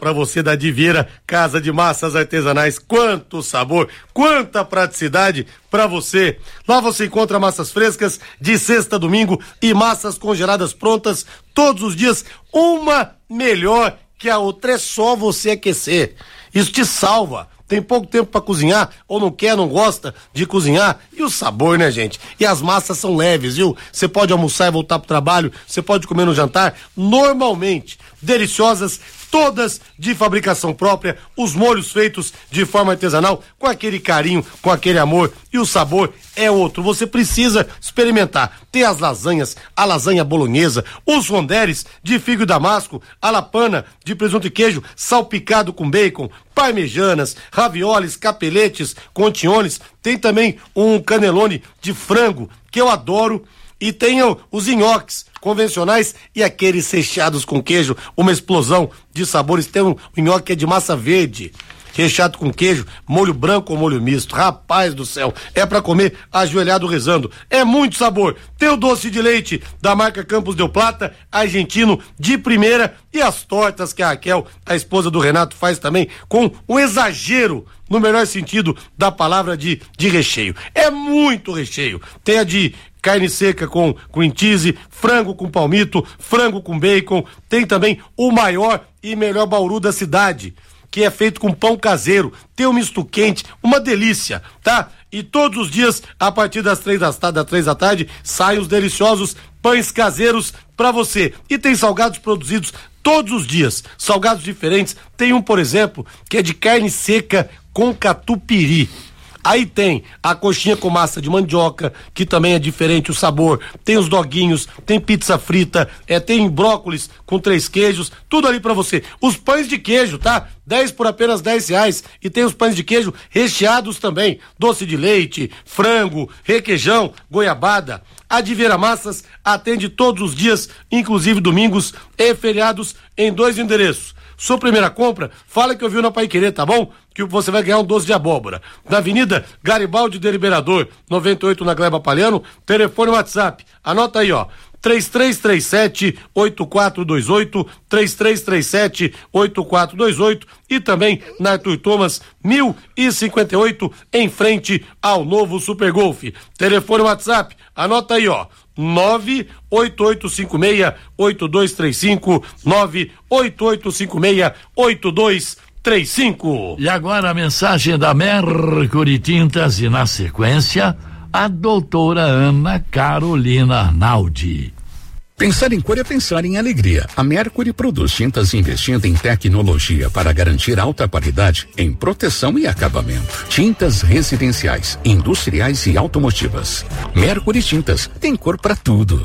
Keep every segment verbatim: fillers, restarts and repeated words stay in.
para você da Divieira, Casa de Massas Artesanais. Quanto sabor, quanta praticidade para você. Lá você encontra massas frescas de sexta a domingo e massas congeladas prontas todos os dias, uma melhor que a outra. É só você aquecer. Isso te salva. Tem pouco tempo para cozinhar, ou não quer, não gosta de cozinhar. E o sabor, né, gente? E as massas são leves, viu? Você pode almoçar e voltar pro trabalho, você pode comer no jantar, normalmente. Deliciosas, todas de fabricação própria, os molhos feitos de forma artesanal, com aquele carinho, com aquele amor, e o sabor é outro. Você precisa experimentar. Tem as lasanhas, a lasanha bolonhesa, os ronderes de figo e damasco, a lapana de presunto e queijo salpicado com bacon, parmejanas, ravioles, capeletes, contiones. Tem também um canelone de frango que eu adoro. E tem os nhoques convencionais e aqueles recheados com queijo, uma explosão de sabores. Tem um nhoque que é de massa verde, recheado com queijo, molho branco ou molho misto. Rapaz do céu, é pra comer ajoelhado rezando. É muito sabor. Tem o doce de leite da marca Campos Del Plata, argentino de primeira, e as tortas que a Raquel, a esposa do Renato, faz também com um exagero, no melhor sentido da palavra, de, de recheio. É muito recheio. Tem a de carne seca com cream cheese, frango com palmito, frango com bacon. Tem também o maior e melhor bauru da cidade, que é feito com pão caseiro. Tem um misto quente, uma delícia, tá? E todos os dias, a partir das três da tarde, das três da tarde, saem os deliciosos pães caseiros pra você. E tem salgados produzidos todos os dias, salgados diferentes. Tem um, por exemplo, que é de carne seca com catupiry. Aí tem a coxinha com massa de mandioca, que também é diferente o sabor. Tem os doguinhos, tem pizza frita, é, tem brócolis com três queijos, tudo ali pra você. Os pães de queijo, tá? dez por apenas dez reais. E tem os pães de queijo recheados também. Doce de leite, frango, requeijão, goiabada. A Divieira Massas atende todos os dias, inclusive domingos e feriados, em dois endereços. Sua primeira compra, fala que eu vi na Paiquerê, tá bom? Que você vai ganhar um doce de abóbora. Na Avenida Garibaldi de Liberador, noventa e oito, na Gleba Palhano. Telefone WhatsApp. Anota aí, ó. três três três sete, oito quatro dois oito, três três três sete, oito quatro dois oito, e também na Arthur Thomas, mil e cinquenta e oito, em frente ao novo Super Golf. Telefone WhatsApp, anota aí, ó. nove oito oito cinco seis, oito dois três cinco, nove oito oito cinco seis, oito dois três cinco. E agora a mensagem da Mercury Tintas e, na sequência, a doutora Ana Carolina Arnaldi. Pensar em cor é pensar em alegria. A Mercury produz tintas investindo em tecnologia para garantir alta qualidade em proteção e acabamento. Tintas residenciais, industriais e automotivas. Mercury Tintas tem cor para tudo.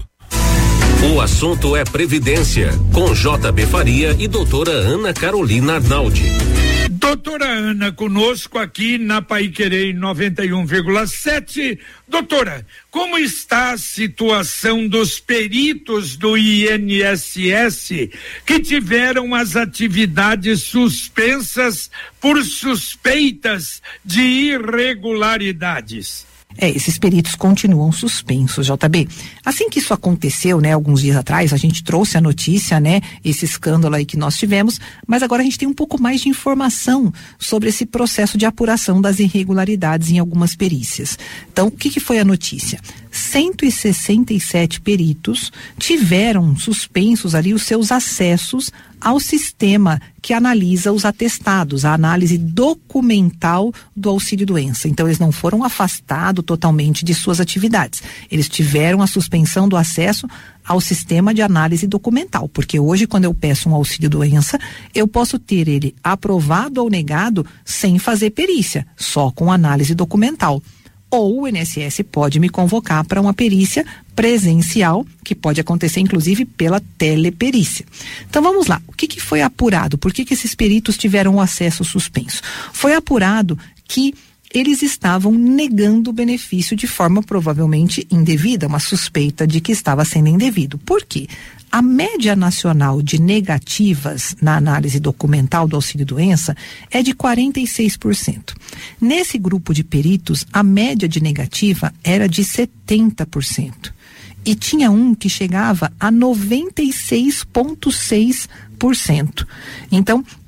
O assunto é Previdência, com J B Faria e doutora Ana Carolina Arnaldi. Doutora Ana conosco aqui na Paiquerê noventa e um vírgula sete. Doutora, como está a situação dos peritos do I N S S que tiveram as atividades suspensas por suspeitas de irregularidades? É, esses peritos continuam suspensos, J B. Assim que isso aconteceu, né, alguns dias atrás, a gente trouxe a notícia, né, esse escândalo aí que nós tivemos, mas agora a gente tem um pouco mais de informação sobre esse processo de apuração das irregularidades em algumas perícias. Então, o que que foi a notícia? cento e sessenta e sete peritos tiveram suspensos ali os seus acessos ao sistema que analisa os atestados, a análise documental do auxílio-doença. Então, eles não foram afastados totalmente de suas atividades. Eles tiveram a suspensão do acesso ao sistema de análise documental, porque hoje, quando eu peço um auxílio-doença, eu posso ter ele aprovado ou negado sem fazer perícia, só com análise documental. Ou o I N S S pode me convocar para uma perícia presencial, que pode acontecer inclusive pela teleperícia. Então vamos lá, o que que foi apurado? Por que que esses peritos tiveram o acesso suspenso? Foi apurado que eles estavam negando o benefício de forma provavelmente indevida, uma suspeita de que estava sendo indevido. Por quê? A média nacional de negativas na análise documental do auxílio-doença é de quarenta e seis por cento. Nesse grupo de peritos, a média de negativa era de setenta por cento. E tinha um que chegava a noventa e seis vírgula seis por cento. Então,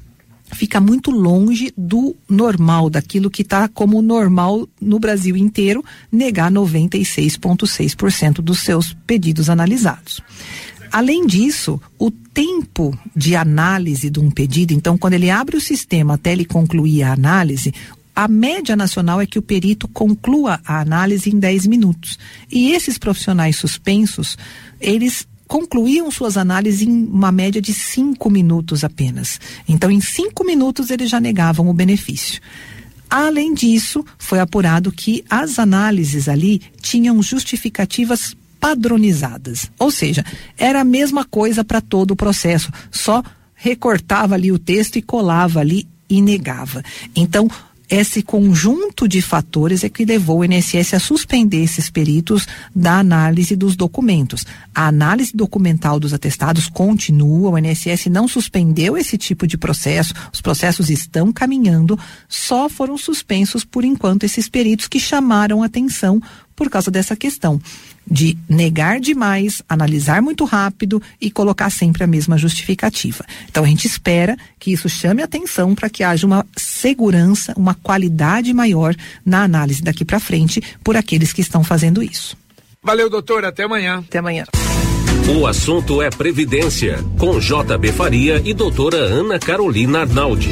fica muito longe do normal, daquilo que está como normal no Brasil inteiro, negar noventa e seis vírgula seis por cento dos seus pedidos analisados. Além disso, o tempo de análise de um pedido, então quando ele abre o sistema até ele concluir a análise, a média nacional é que o perito conclua a análise em dez minutos. E esses profissionais suspensos, eles concluíam suas análises em uma média de cinco minutos apenas. Então, em cinco minutos, eles já negavam o benefício. Além disso, foi apurado que as análises ali tinham justificativas padronizadas. Ou seja, era a mesma coisa para todo o processo, só recortava ali o texto e colava ali e negava. Então, esse conjunto de fatores é que levou o I N S S a suspender esses peritos da análise dos documentos. A análise documental dos atestados continua, o I N S S não suspendeu esse tipo de processo, os processos estão caminhando, só foram suspensos por enquanto esses peritos que chamaram atenção por causa dessa questão de negar demais, analisar muito rápido e colocar sempre a mesma justificativa. Então a gente espera que isso chame atenção para que haja uma segurança, uma qualidade maior na análise daqui para frente por aqueles que estão fazendo isso. Valeu, doutor, até amanhã. Até amanhã. O assunto é Previdência, com J B Faria e doutora Ana Carolina Arnaldi.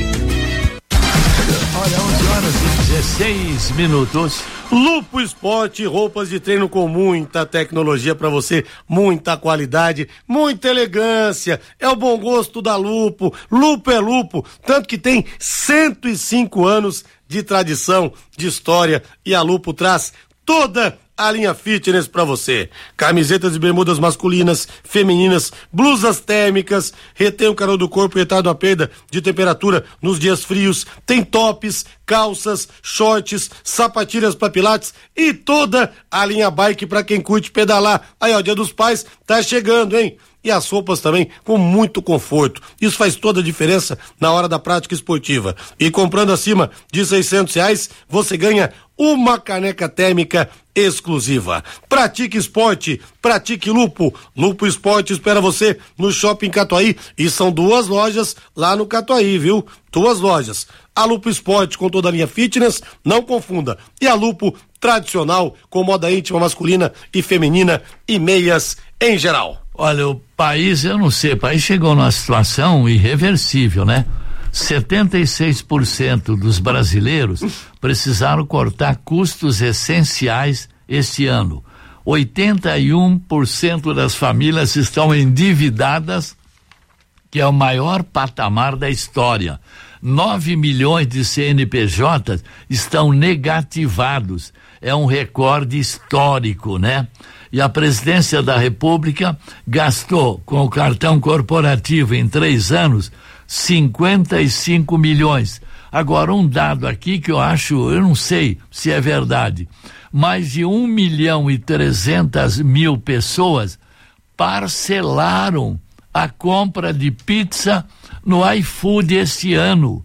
Olha, onze horas e dezesseis minutos. Lupo Esporte, roupas de treino com muita tecnologia para você, muita qualidade, muita elegância. É o bom gosto da Lupo. Lupo é Lupo, tanto que tem cento e cinco anos de tradição, de história, e a Lupo traz toda a linha fitness pra você. Camisetas e bermudas masculinas, femininas, blusas térmicas, retém o calor do corpo e retardo a perda de temperatura nos dias frios. Tem tops, calças, shorts, sapatilhas pra pilates e toda a linha bike pra quem curte pedalar. Aí, ó, Dia dos Pais tá chegando, hein? E as roupas também com muito conforto. Isso faz toda a diferença na hora da prática esportiva. E comprando acima de seiscentos reais, você ganha uma caneca térmica exclusiva. Pratique esporte, pratique Lupo. Lupo Esporte espera você no Shopping Catuaí, e são duas lojas lá no Catuaí, viu? Duas lojas. A Lupo Esporte com toda a linha fitness, não confunda. E a Lupo tradicional com moda íntima masculina e feminina e meias em geral. Olha, o país, eu não sei, o país chegou numa situação irreversível, né? setenta e seis por cento dos brasileiros precisaram cortar custos essenciais este ano. oitenta e um por cento das famílias estão endividadas, que é o maior patamar da história. nove milhões de C N P Js estão negativados. É um recorde histórico, né? E a presidência da República gastou com o cartão corporativo em três anos cinquenta e cinco milhões. Agora, um dado aqui que eu acho, eu não sei se é verdade, mais de um milhão e trezentas mil pessoas parcelaram a compra de pizza no iFood este ano.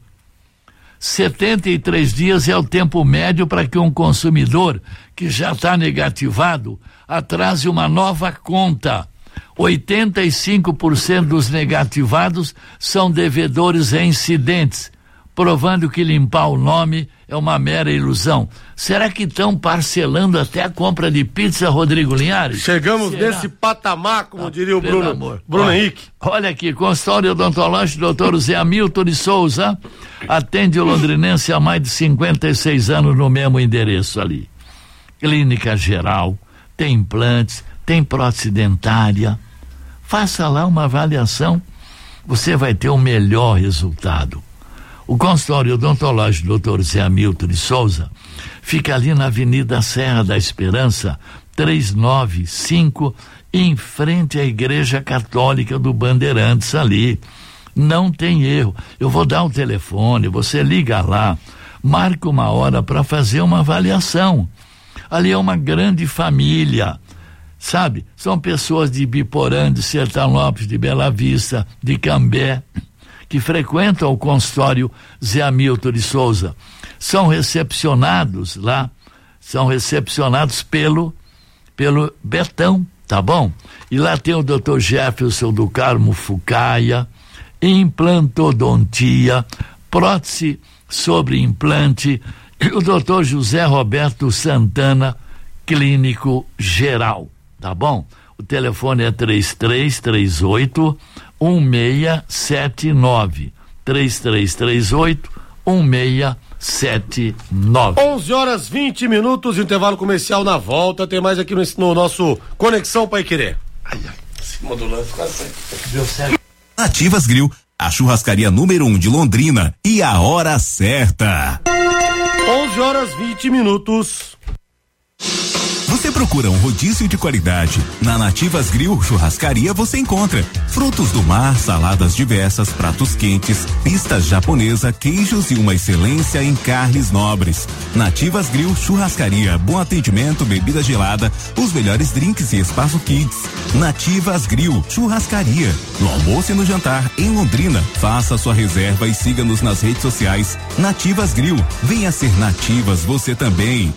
setenta e três dias é o tempo médio para que um consumidor que já está negativado atrase uma nova conta. oitenta e cinco por cento dos negativados são devedores reincidentes, provando que limpar o nome é uma mera ilusão. Será que estão parcelando até a compra de pizza, Rodrigo Linhares? Chegamos Será? nesse patamar, como Ah, diria o pelo Bruno, amor. Bruno Olha, Henrique. Olha aqui, consultório odontológico doutor Zé Hamilton de Souza, atende o londrinense há mais de cinquenta e seis anos no mesmo endereço ali. Clínica geral, tem implantes, tem prótese dentária. Faça lá uma avaliação, você vai ter o melhor resultado. O consultório odontológico doutor Zé Hamilton de Souza fica ali na Avenida Serra da Esperança, trezentos e noventa e cinco, em frente à Igreja Católica do Bandeirantes ali. Não tem erro. Eu vou dar o telefone, você liga lá, marca uma hora para fazer uma avaliação. Ali é uma grande família, sabe? São pessoas de Biporã, de Sertanópolis, de Bela Vista, de Cambé, que frequentam o consultório Zé Hamilton de Souza. São recepcionados lá, são recepcionados pelo, pelo Betão, tá bom? E lá tem o doutor Jefferson do Carmo Fucaia, implantodontia, prótese sobre implante, e o doutor José Roberto Santana, clínico geral, tá bom? O telefone é três três três oito um seis sete nove, três três três oito um seis sete nove. onze horas vinte minutos, intervalo comercial. Na volta tem mais aqui no, no nosso Conexão Paiquerê. Ai, ai, cima do lance, quase certo. Deu certo. Nativas Grill, a churrascaria número um de Londrina, e a hora certa. onze horas vinte minutos. Você procura um rodízio de qualidade? Na Nativas Grill Churrascaria você encontra frutos do mar, saladas diversas, pratos quentes, pistas japonesa, queijos e uma excelência em carnes nobres. Nativas Grill Churrascaria, bom atendimento, bebida gelada, os melhores drinks e espaço kids. Nativas Grill Churrascaria, no almoço e no jantar em Londrina. Faça sua reserva e siga-nos nas redes sociais. Nativas Grill, venha ser Nativas você também.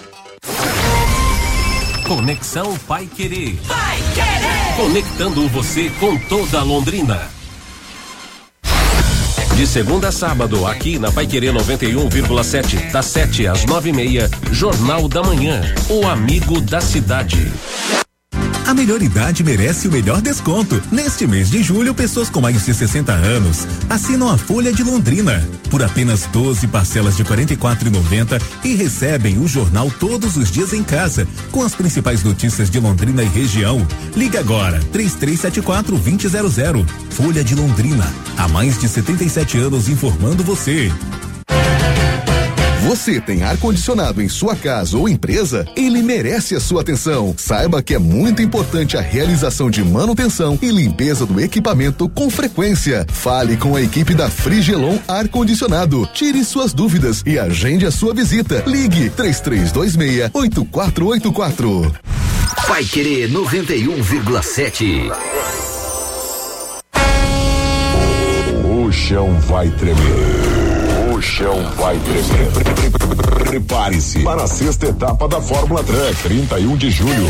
Conexão Paiquerê. Paiquerê. Conectando você com toda a Londrina. De segunda a sábado, aqui na Paiquerê noventa e um vírgula sete, das sete às nove e meia, Jornal da Manhã, o amigo da cidade. A melhor idade merece o melhor desconto. Neste mês de julho, pessoas com mais de sessenta anos assinam a Folha de Londrina por apenas doze parcelas de quarenta e quatro reais e noventa centavos e recebem o jornal todos os dias em casa, com as principais notícias de Londrina e região. Liga agora, três três sete quatro, dois zero zero zero. Folha de Londrina, há mais de setenta e sete anos informando você. Você tem ar-condicionado em sua casa ou empresa? Ele merece a sua atenção. Saiba que é muito importante a realização de manutenção e limpeza do equipamento com frequência. Fale com a equipe da Frigelon Ar-Condicionado. Tire suas dúvidas e agende a sua visita. Ligue três três dois seis, oito quatro oito quatro. Paiquerê noventa e um vírgula sete. O chão vai tremer. O chão vai tremer. Prepare-se para a sexta etapa da Fórmula Truck, trinta e um de julho.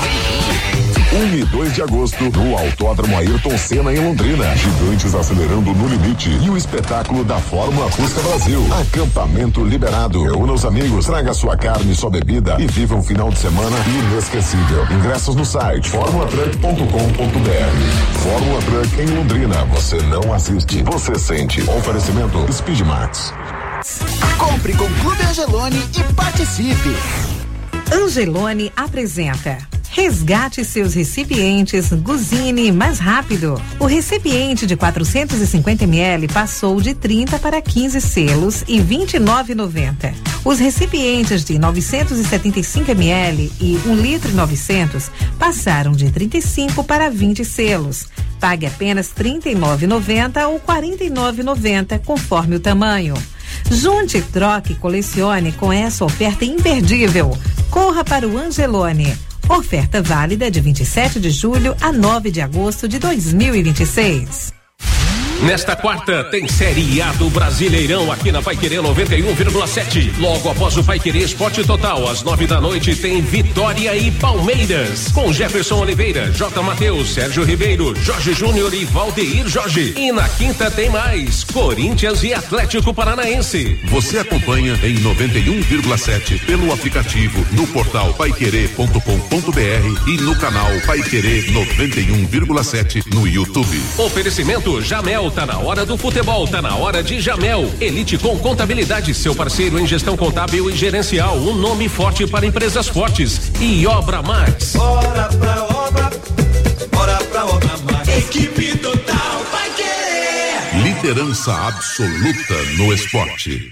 um e dois de agosto, no Autódromo Ayrton Senna, em Londrina. Gigantes acelerando no limite. E o espetáculo da Fórmula Fusca Brasil. Acampamento liberado. Reúna os amigos, traga sua carne e sua bebida e viva um final de semana inesquecível. Ingressos no site formula truck ponto com ponto b r. Fórmula Truck em Londrina. Você não assiste, você sente. Oferecimento Speedmax. Compre com Clube Angelone e participe. Angelone apresenta Resgate seus recipientes Guzini mais rápido. O recipiente de quatrocentos e cinquenta mililitros passou de trinta para quinze selos e vinte e nove reais e noventa centavos. Os recipientes de novecentos e setenta e cinco mililitros e um litro e novecentos passaram de trinta e cinco para vinte selos. Pague apenas trinta e nove reais e noventa centavos ou quarenta e nove reais e noventa centavos, conforme o tamanho. Junte, troque e colecione com essa oferta imperdível. Corra para o Angelone. Oferta válida de vinte e sete de julho a nove de agosto de dois mil e vinte e seis. Nesta quarta tem Série A do Brasileirão aqui na Paiquerê noventa e um vírgula sete. Logo após o Paiquerê Esporte Total, às nove da noite, tem Vitória e Palmeiras. Com Jefferson Oliveira, J. Mateus, Sérgio Ribeiro, Jorge Júnior e Valdeir Jorge. E na quinta tem mais Corinthians e Atlético Paranaense. Você acompanha em noventa e um vírgula sete pelo aplicativo, no portal paiquerê ponto com ponto b r e no canal Paiquerê noventa e um vírgula sete no YouTube. Oferecimento Jamel. Tá na hora do futebol, tá na hora de Jamel. Elite com Contabilidade, seu parceiro em gestão contábil e gerencial. Um nome forte para empresas fortes. E Obra Max. Bora pra obra, bora pra Obra Max. Equipe total vai querer. Liderança absoluta no esporte.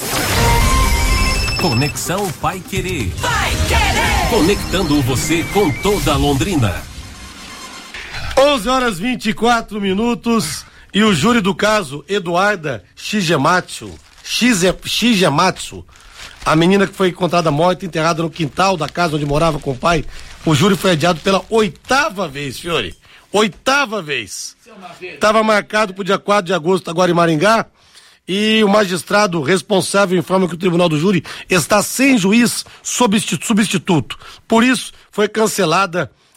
Conexão Paiquerê. Vai querer. Conectando você com toda a Londrina. onze horas e vinte e quatro minutos. E o júri do caso, Eduarda Shigematsu, Shize, Shigematsu, a menina que foi encontrada morta, enterrada no quintal da casa onde morava com o pai, o júri foi adiado pela oitava vez, Fiore. Oitava vez. Estava marcado para o dia quatro de agosto, agora em Maringá, e o magistrado responsável informa que o tribunal do júri está sem juiz substituto. Por isso, foi cancelada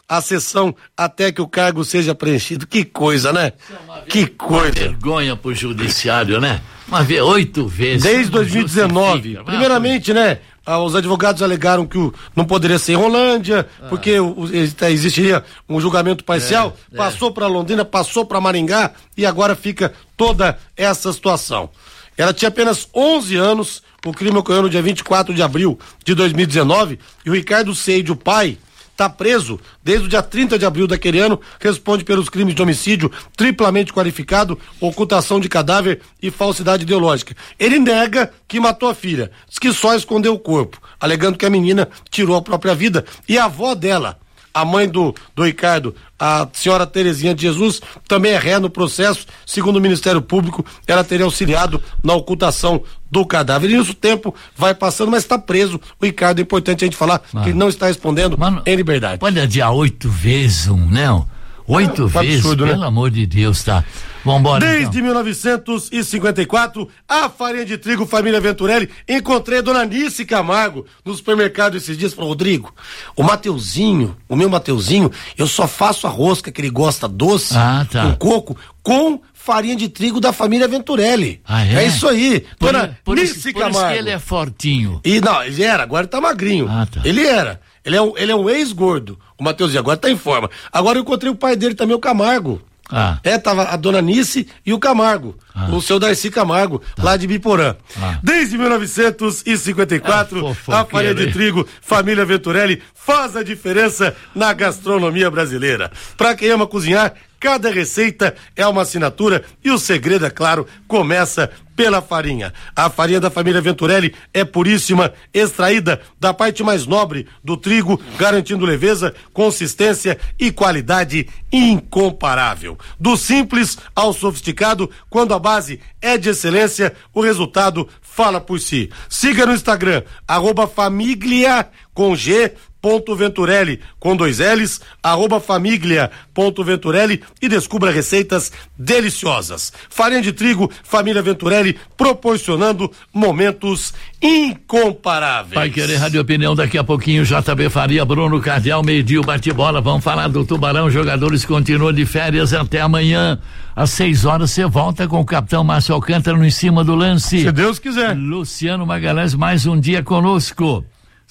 a sessão até que o cargo seja preenchido. Que coisa, né? Que coisa. Vergonha pro judiciário, né? Uma vez, oito vezes. Desde dois mil e dezenove. Primeiramente, né? Os advogados alegaram que o, não poderia ser em Rolândia, ah. porque o, o, existiria um julgamento parcial, é, passou é. para Londrina, passou para Maringá e agora fica toda essa situação. Ela tinha apenas onze anos, o crime ocorreu no dia vinte e quatro de abril de dois mil e dezenove e o Ricardo Seide, o pai, está preso desde o dia trinta de abril daquele ano, responde pelos crimes de homicídio triplamente qualificado, ocultação de cadáver e falsidade ideológica. Ele nega que matou a filha, diz que só escondeu o corpo, alegando que a menina tirou a própria vida e a avó dela, a mãe do, do Ricardo, a senhora Terezinha de Jesus, também é ré no processo. Segundo o Ministério Público, ela teria auxiliado na ocultação do cadáver. E isso o tempo vai passando, mas está preso. O Ricardo, é importante a gente falar Mano. que ele não está respondendo Mano, em liberdade. Pode adiar oito vezes um, não? Oito é, vezes, absurdo, pelo né? amor de Deus, tá? Vambora, Desde então. mil novecentos e cinquenta e quatro, a farinha de trigo Família Venturelli, encontrei a dona Nice Camargo no supermercado esses dias, falou, Rodrigo, o Mateuzinho, o meu Mateuzinho, eu só faço a rosca que ele gosta doce, ah, tá. com coco, com farinha de trigo da Família Venturelli. Ah, é? É isso aí. Por, dona por Nice isso, Camargo. Por isso que ele é fortinho. E não, ele era, agora ele tá magrinho. Ah, tá. Ele era. Ele é um, ele é um ex-gordo, o Mateuzinho, agora tá em forma. Agora eu encontrei o pai dele também, o Camargo. Ah. É, tava a dona Nice e o Camargo, ah. o seu Darcy Camargo, tá. lá de Biporã. Ah. Desde mil novecentos e cinquenta e quatro, ah, a farinha de trigo Família Venturelli faz a diferença na gastronomia brasileira. Pra quem ama cozinhar, cada receita é uma assinatura e o segredo, é claro, começa pela farinha. A farinha da Família Venturelli é puríssima, extraída da parte mais nobre do trigo, garantindo leveza, consistência e qualidade incomparável. Do simples ao sofisticado, quando a base é de excelência, o resultado fala por si. Siga no Instagram, arroba família com G, ponto Venturelli com dois L's, arroba família ponto Venturelli e descubra receitas deliciosas. Farinha de trigo Família Venturelli, proporcionando momentos incomparáveis. Vai querer Rádio Opinião daqui a pouquinho, J B Faria, Bruno Cardial, meio-dia, bate-bola, vamos falar do Tubarão, jogadores continuam de férias até amanhã, às seis horas você volta com o capitão Márcio Alcântara no Em Cima do Lance. Se Deus quiser. Luciano Magalhães, mais um dia conosco.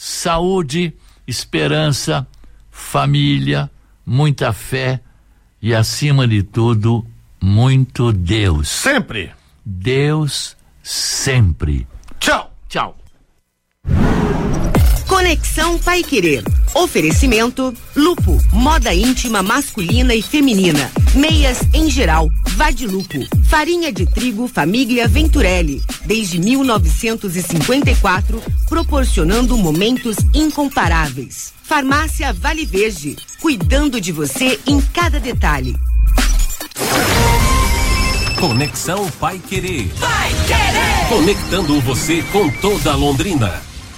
Saúde, esperança, família, muita fé e, acima de tudo, muito Deus. Sempre. Deus sempre. Tchau. Tchau. Conexão Paiquerê. Oferecimento Lupo, moda íntima masculina e feminina. Meias em geral, Vadilupo. Farinha de trigo Família Venturelli. Desde mil novecentos e cinquenta e quatro, proporcionando momentos incomparáveis. Farmácia Vale Verde, cuidando de você em cada detalhe. Conexão Paiquerê. Paiquerê! Conectando você com toda a Londrina.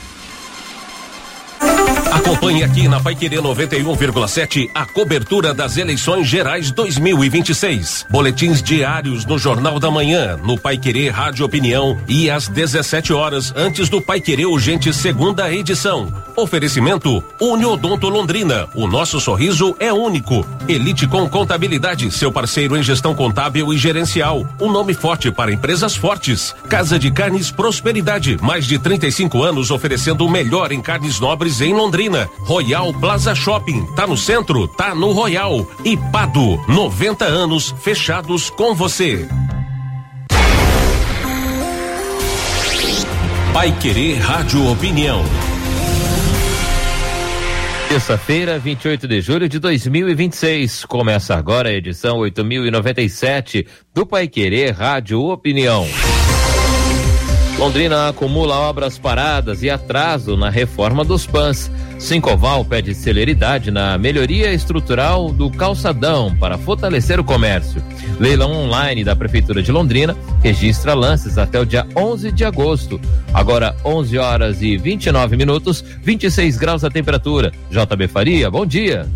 Acompanhe aqui na Paiquerê noventa e um vírgula sete a cobertura das eleições gerais dois mil e vinte e seis. Boletins diários no Jornal da Manhã, no Paiquerê Rádio Opinião e às dezessete horas antes do Paiquerê Urgente segunda edição. Oferecimento Uniodonto Londrina. O nosso sorriso é único. Elite com Contabilidade, seu parceiro em gestão contábil e gerencial. Um nome forte para empresas fortes. Casa de Carnes Prosperidade. Mais de trinta e cinco anos oferecendo o melhor em carnes nobres em Londrina. Royal Plaza Shopping, tá no centro, tá no Royal. E Pado, noventa anos fechados com você. Paiquerê Rádio Opinião. Terça-feira, vinte e oito de julho de dois mil e vinte e seis. Começa agora a edição oito mil e noventa e sete do Paiquerê Rádio Opinião. Londrina acumula obras paradas e atraso na reforma dos P A Ns. Sincoval pede celeridade na melhoria estrutural do calçadão para fortalecer o comércio. Leilão online da Prefeitura de Londrina registra lances até o dia onze de agosto. Agora onze horas e vinte e nove minutos, vinte e seis graus a temperatura. J B Faria, bom dia.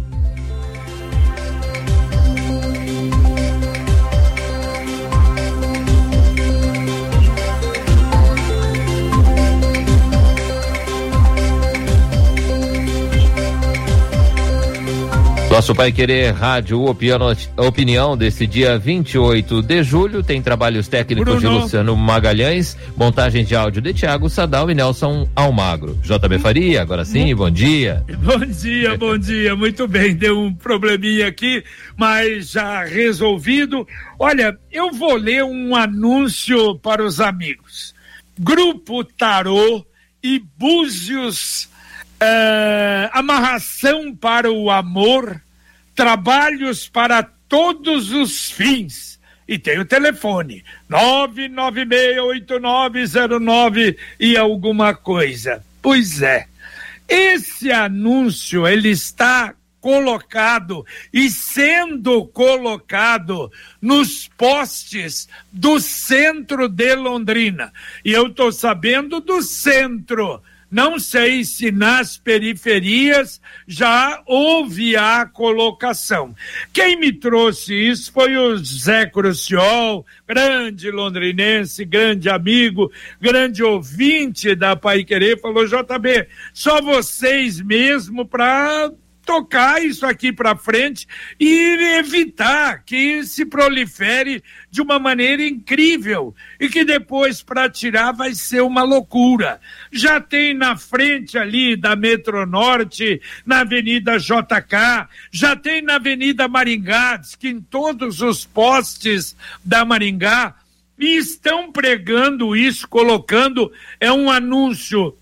Nosso Pai Querer Rádio Opinião, opinião desse dia vinte e oito de julho tem trabalhos técnicos Bruno. de Luciano Magalhães, montagem de áudio de Tiago Sadal e Nelson Almagro. J B Faria, agora sim, bom dia. Bom dia, bom dia, muito bem, deu um probleminha aqui, mas já resolvido. Olha, eu vou ler um anúncio para os amigos. Grupo Tarô e Búzios, Uh, amarração para o amor, trabalhos para todos os fins. E tem o telefone nove nove seis oito nove zero nove e alguma coisa. Pois é, esse anúncio ele está colocado e sendo colocado nos postes do centro de Londrina. E eu estou sabendo do centro. Não sei se nas periferias já houve a colocação. Quem me trouxe isso foi o Zé Cruciol, grande londrinense, grande amigo, grande ouvinte da Pai Querer, falou, J B, só vocês mesmo para tocar isso aqui para frente e evitar que se prolifere de uma maneira incrível e que depois para tirar vai ser uma loucura. Já tem na frente ali da Metro Norte, na Avenida J K, já tem na Avenida Maringá, diz que em todos os postes da Maringá, e estão pregando isso, colocando, é um anúncio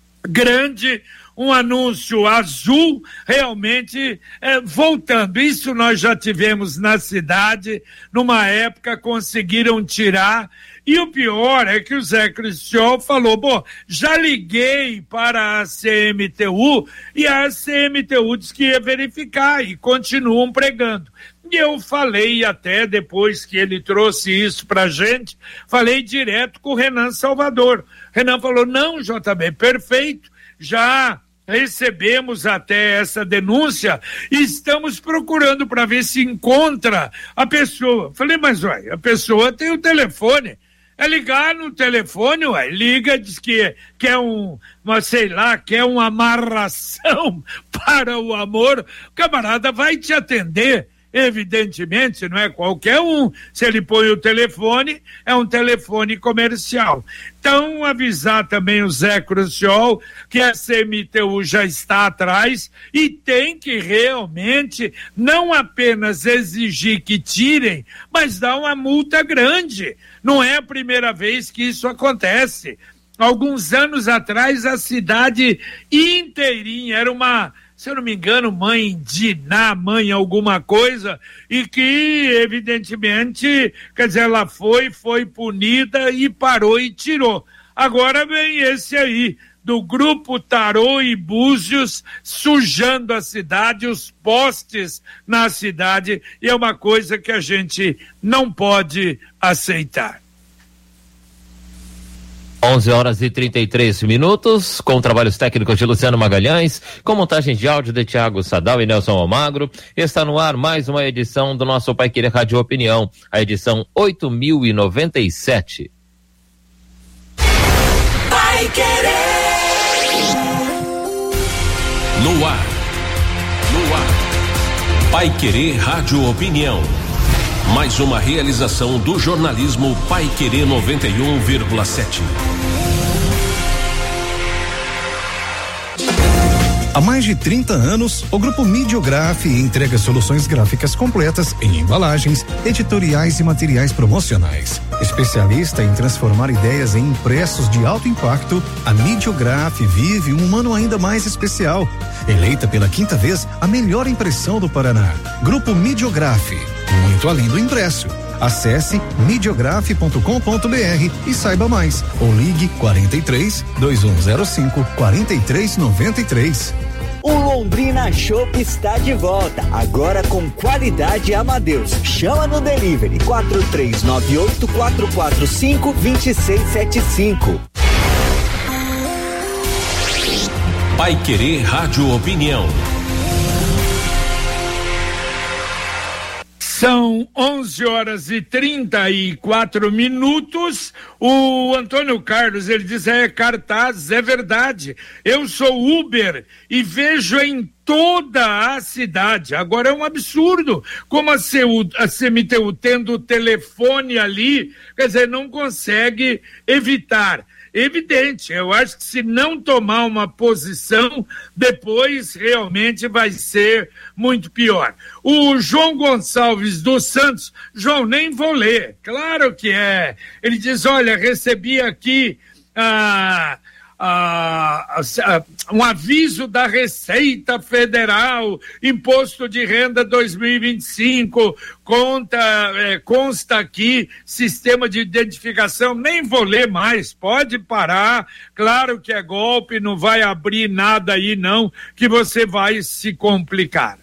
grande, um anúncio azul, realmente é, voltando. Isso nós já tivemos na cidade, numa época conseguiram tirar, e o pior é que o Zé Cristiol falou, bom, já liguei para a C M T U, e a C M T U disse que ia verificar, e continuam pregando. E eu falei até depois que ele trouxe isso pra gente, falei direto com o Renan Salvador. Renan falou, não, J B, perfeito, já recebemos até essa denúncia e estamos procurando para ver se encontra a pessoa. Falei, mas ué, a pessoa tem o telefone. É ligar no telefone, ué, liga, diz que quer um, uma, sei lá, quer uma amarração para o amor, o camarada vai te atender. Evidentemente, não é qualquer um. Se ele põe o telefone, é um telefone comercial. Então, avisar também o Zé Cruciol que a C M T U já está atrás e tem que realmente não apenas exigir que tirem, mas dar uma multa grande. Não é a primeira vez que isso acontece. Alguns anos atrás, a cidade inteirinha era uma, se eu não me engano, mãe Diná, mãe alguma coisa, e que, evidentemente, quer dizer, ela foi, foi punida e parou e tirou. Agora vem esse aí, do Grupo Tarô e Búzios, sujando a cidade, os postes na cidade, e é uma coisa que a gente não pode aceitar. onze horas e trinta e três minutos, com trabalhos técnicos de Luciano Magalhães, com montagem de áudio de Tiago Sadal e Nelson Almagro, está no ar mais uma edição do nosso Pai Querer Rádio Opinião, a edição oito mil e noventa e sete. Pai Querer. No ar. No ar. Pai Querer Rádio Opinião. Mais uma realização do jornalismo Pai Querer noventa e um vírgula sete. Há mais de trinta anos, o Grupo Midiograf entrega soluções gráficas completas em embalagens, editoriais e materiais promocionais. Especialista em transformar ideias em impressos de alto impacto, a Midiograf vive um ano ainda mais especial. Eleita pela quinta vez a melhor impressão do Paraná. Grupo Midiograf, muito além do impresso. Acesse midiograf ponto com ponto br e saiba mais. Ou ligue quarenta e três, dois um zero cinco, quarenta e três noventa e três. O Londrina Shop está de volta, agora com qualidade Amadeus. Chama no delivery quatro três nove oito, quatro quatro cinco, dois seis sete cinco. Pai Querer Rádio Opinião. São onze horas e trinta e quatro minutos. O Antônio Carlos, ele diz, é cartaz, é verdade. Eu sou Uber e vejo em toda a cidade. Agora é um absurdo, como a, C U, a C M T U tendo o telefone ali, quer dizer, não consegue evitar. Evidente, eu acho que se não tomar uma posição, depois realmente vai ser muito pior. O João Gonçalves dos Santos, João, nem vou ler, claro que é. Ele diz, olha, recebi aqui ah, ah, ah, um aviso da Receita Federal, Imposto de Renda dois mil e vinte e cinco, conta, é, consta aqui, sistema de identificação, nem vou ler mais, pode parar, claro que é golpe, não vai abrir nada aí não, que você vai se complicar.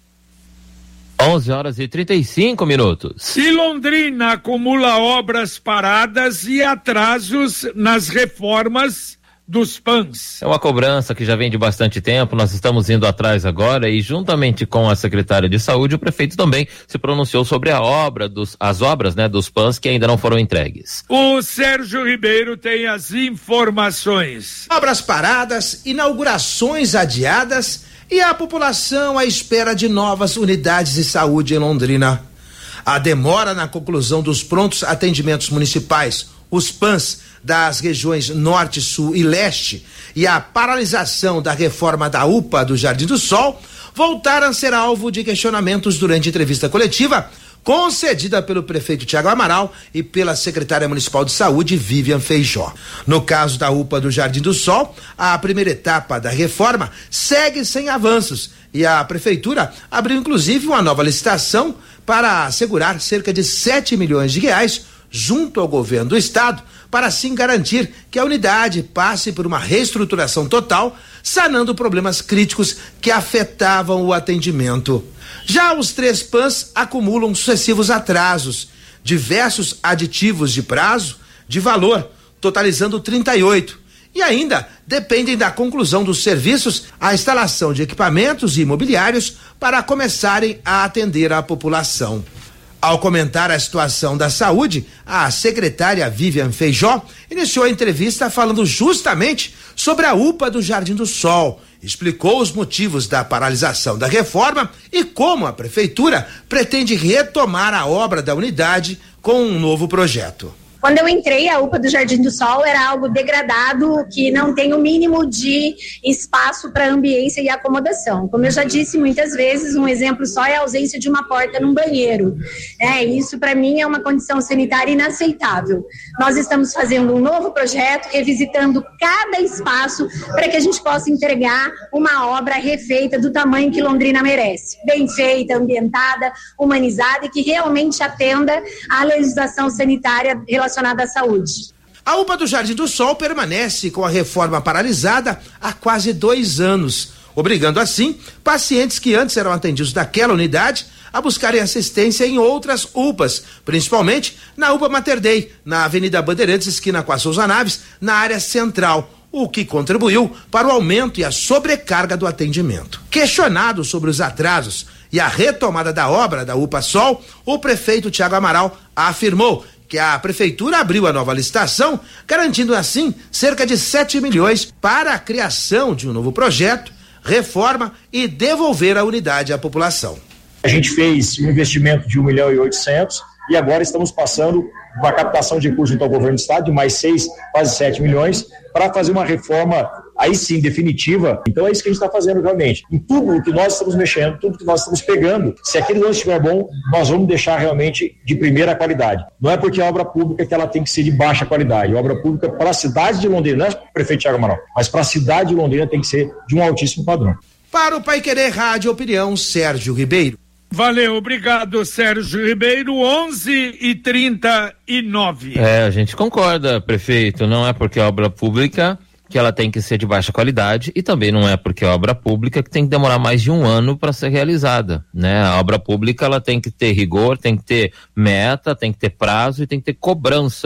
onze horas e trinta e cinco minutos. E Londrina acumula obras paradas e atrasos nas reformas dos P A Ns. É uma cobrança que já vem de bastante tempo, nós estamos indo atrás agora e juntamente com a secretária de saúde, o prefeito também se pronunciou sobre a obra dos, as obras, né, dos P A Ns que ainda não foram entregues. O Sérgio Ribeiro tem as informações. Obras paradas, inaugurações adiadas e a população à espera de novas unidades de saúde em Londrina. A demora na conclusão dos prontos atendimentos municipais, os P A Ns, das regiões Norte, Sul e Leste e a paralisação da reforma da U P A do Jardim do Sol voltaram a ser alvo de questionamentos durante entrevista coletiva concedida pelo prefeito Tiago Amaral e pela secretária municipal de saúde Vivian Feijó. No caso da U P A do Jardim do Sol, a primeira etapa da reforma segue sem avanços e a prefeitura abriu inclusive uma nova licitação para assegurar cerca de sete milhões de reais junto ao governo do estado, para assim garantir que a unidade passe por uma reestruturação total, sanando problemas críticos que afetavam o atendimento. Já os três P A Ns acumulam sucessivos atrasos, diversos aditivos de prazo, de valor, totalizando trinta e oito, e ainda dependem da conclusão dos serviços, a instalação de equipamentos e imobiliários para começarem a atender a população. Ao comentar a situação da saúde, a secretária Vivian Feijó iniciou a entrevista falando justamente sobre a U P A do Jardim do Sol, explicou os motivos da paralisação da reforma e como a prefeitura pretende retomar a obra da unidade com um novo projeto. Quando eu entrei, a U P A do Jardim do Sol era algo degradado, que não tem o mínimo de espaço para ambiência e acomodação. Como eu já disse muitas vezes, um exemplo só é a ausência de uma porta num banheiro. É, isso para mim é uma condição sanitária inaceitável. Nós estamos fazendo um novo projeto, revisitando cada espaço para que a gente possa entregar uma obra refeita do tamanho que Londrina merece. Bem feita, ambientada, humanizada e que realmente atenda à legislação sanitária relacionada relacionada à saúde. A U P A do Jardim do Sol permanece com a reforma paralisada há quase dois anos, obrigando assim pacientes que antes eram atendidos daquela unidade a buscarem assistência em outras U P As, principalmente na U P A Mater Dei, na Avenida Bandeirantes, esquina com a Souza Naves, na área central, o que contribuiu para o aumento e a sobrecarga do atendimento. Questionado sobre os atrasos e a retomada da obra da U P A Sol, o prefeito Tiago Amaral afirmou que a prefeitura abriu a nova licitação, garantindo assim cerca de sete milhões para a criação de um novo projeto, reforma e devolver a unidade à população. A gente fez um investimento de um milhão e oitocentos e agora estamos passando uma captação de recursos junto ao governo do estado de mais seis, quase sete milhões para fazer uma reforma aí sim definitiva. Então é isso que a gente está fazendo realmente. Em tudo que nós estamos mexendo, tudo que nós estamos pegando, se aquilo não estiver bom, nós vamos deixar realmente de primeira qualidade. Não é porque a obra pública que ela tem que ser de baixa qualidade. A obra pública para a cidade de Londrina, não é para o prefeito Tiago Amaral, mas para a cidade de Londrina tem que ser de um altíssimo padrão. Para o Paiquerê Rádio Opinião, Sérgio Ribeiro. Valeu, obrigado, Sérgio Ribeiro, onze e trinta e nove. É, a gente concorda, prefeito, não é porque a obra pública que ela tem que ser de baixa qualidade e também não é porque é obra pública que tem que demorar mais de um ano para ser realizada, né? A obra pública ela tem que ter rigor, tem que ter meta, tem que ter prazo e tem que ter cobrança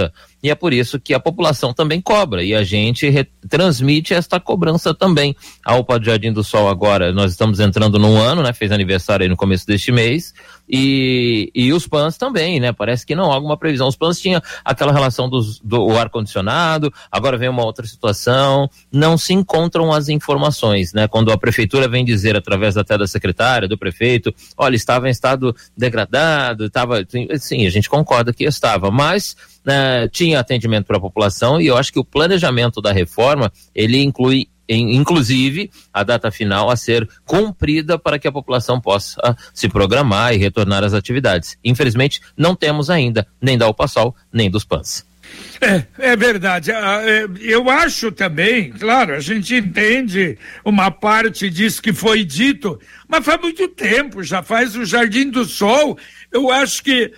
e é por isso que a população também cobra e a gente re- transmite esta cobrança também. A U P A do Jardim do Sol agora, nós estamos entrando num ano, né? Fez aniversário aí no começo deste mês e, e os P A Ns também, né? Parece que não há alguma previsão. Os P A Ns tinham aquela relação dos, do ar-condicionado, agora vem uma outra situação, não se encontram as informações, né? Quando a prefeitura vem dizer através até da secretária, do prefeito, olha, estava em estado degradado, estava, sim, a gente concorda que estava, mas né, tinha atendimento para a população e eu acho que o planejamento da reforma, ele inclui inclusive a data final a ser cumprida para que a população possa se programar e retornar às atividades. Infelizmente, não temos ainda, nem da U P A Sol, nem dos P A Ns. É, é verdade. Eu acho também, claro, a gente entende uma parte disso que foi dito, mas faz muito tempo, já faz o Jardim do Sol, eu acho que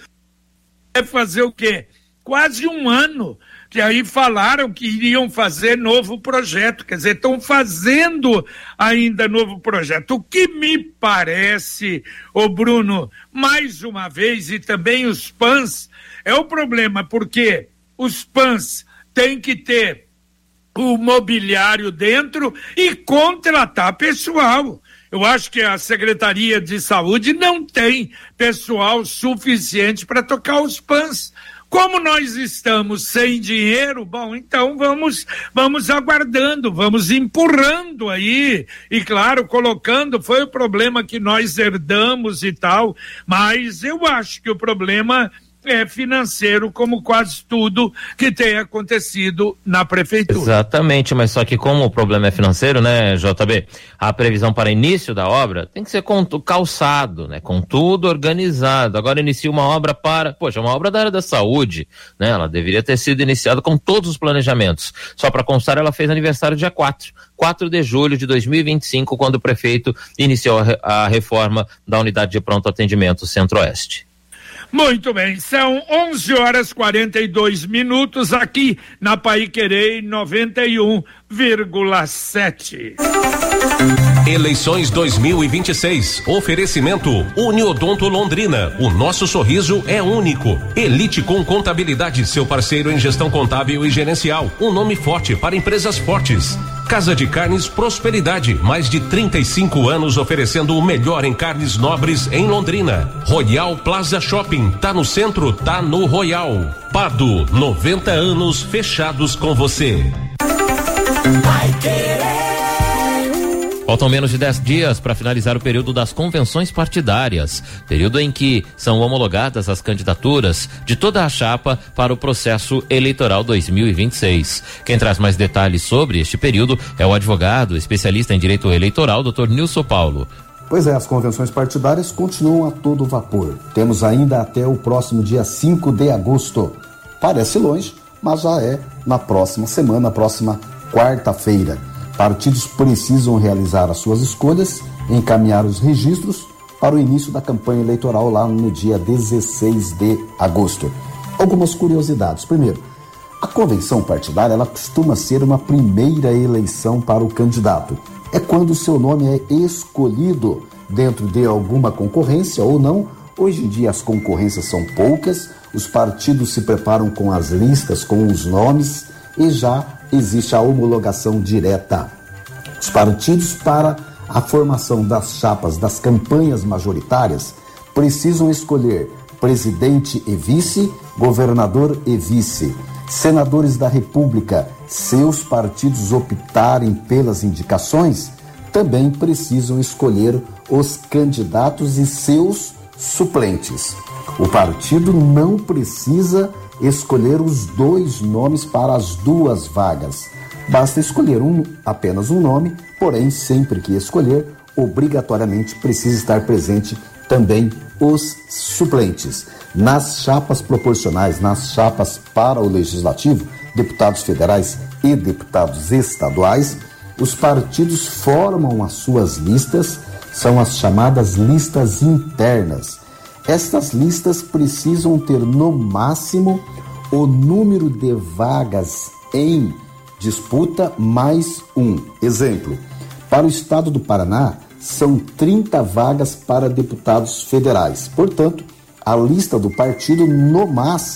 é fazer o quê? Quase um ano, que aí falaram que iriam fazer novo projeto, quer dizer, estão fazendo ainda novo projeto. O que me parece, ô Bruno, mais uma vez, e também os P A Ns, é o problema, porque os P A Ns têm que ter o mobiliário dentro e contratar pessoal. Eu acho que a Secretaria de Saúde não tem pessoal suficiente para tocar os P A Ns. Como nós estamos sem dinheiro, bom, então vamos, vamos aguardando, vamos empurrando aí, e claro, colocando, foi o problema que nós herdamos e tal, mas eu acho que o problema é financeiro, como quase tudo que tem acontecido na prefeitura. Exatamente, mas só que como o problema é financeiro, né, J B, a previsão para início da obra tem que ser com calçado, né, com tudo organizado. Agora inicia uma obra para, poxa, uma obra da área da saúde, né, ela deveria ter sido iniciada com todos os planejamentos. Só para constar, ela fez aniversário dia quatro, quatro de julho de dois mil e vinte e cinco, quando o prefeito iniciou a, a reforma da unidade de pronto atendimento Centro-Oeste. Muito bem, são onze horas e quarenta e dois minutos aqui na Paiquerê noventa e um vírgula sete. Eleições dois mil e vinte e seis. Oferecimento Uniodonto Londrina. O nosso sorriso é único. Elite com Contabilidade, seu parceiro em gestão contábil e gerencial. Um nome forte para empresas fortes. Casa de Carnes Prosperidade, mais de trinta e cinco anos oferecendo o melhor em carnes nobres em Londrina. Royal Plaza Shopping, tá no centro, tá no Royal. Pardo, noventa anos fechados com você. Faltam menos de dez dias para finalizar o período das convenções partidárias, período em que são homologadas as candidaturas de toda a chapa para o processo eleitoral dois mil e vinte e seis. Quem traz mais detalhes sobre este período é o advogado, especialista em direito eleitoral, doutor Nilson Paulo. Pois é, as convenções partidárias continuam a todo vapor. Temos ainda até o próximo dia cinco de agosto. Parece longe, mas já é na próxima semana, próxima quarta-feira. Partidos precisam realizar as suas escolhas, encaminhar os registros para o início da campanha eleitoral lá no dia dezesseis de agosto. Algumas curiosidades. Primeiro, a convenção partidária ela costuma ser uma primeira eleição para o candidato. É quando o seu nome é escolhido dentro de alguma concorrência ou não. Hoje em dia as concorrências são poucas, os partidos se preparam com as listas, com os nomes e já existe a homologação direta. Os partidos, para a formação das chapas das campanhas majoritárias, precisam escolher presidente e vice, governador e vice, senadores da República. Seus partidos optarem pelas indicações, também precisam escolher os candidatos e seus suplentes. O partido não precisa escolher os dois nomes para as duas vagas. Basta escolher um, apenas um nome, porém, sempre que escolher, obrigatoriamente precisa estar presente também os suplentes. Nas chapas proporcionais, nas chapas para o Legislativo, deputados federais e deputados estaduais, os partidos formam as suas listas, são as chamadas listas internas. Estas listas precisam ter no máximo o número de vagas em disputa mais um. Exemplo, para o estado do Paraná são trinta vagas para deputados federais. Portanto, a lista do partido no máximo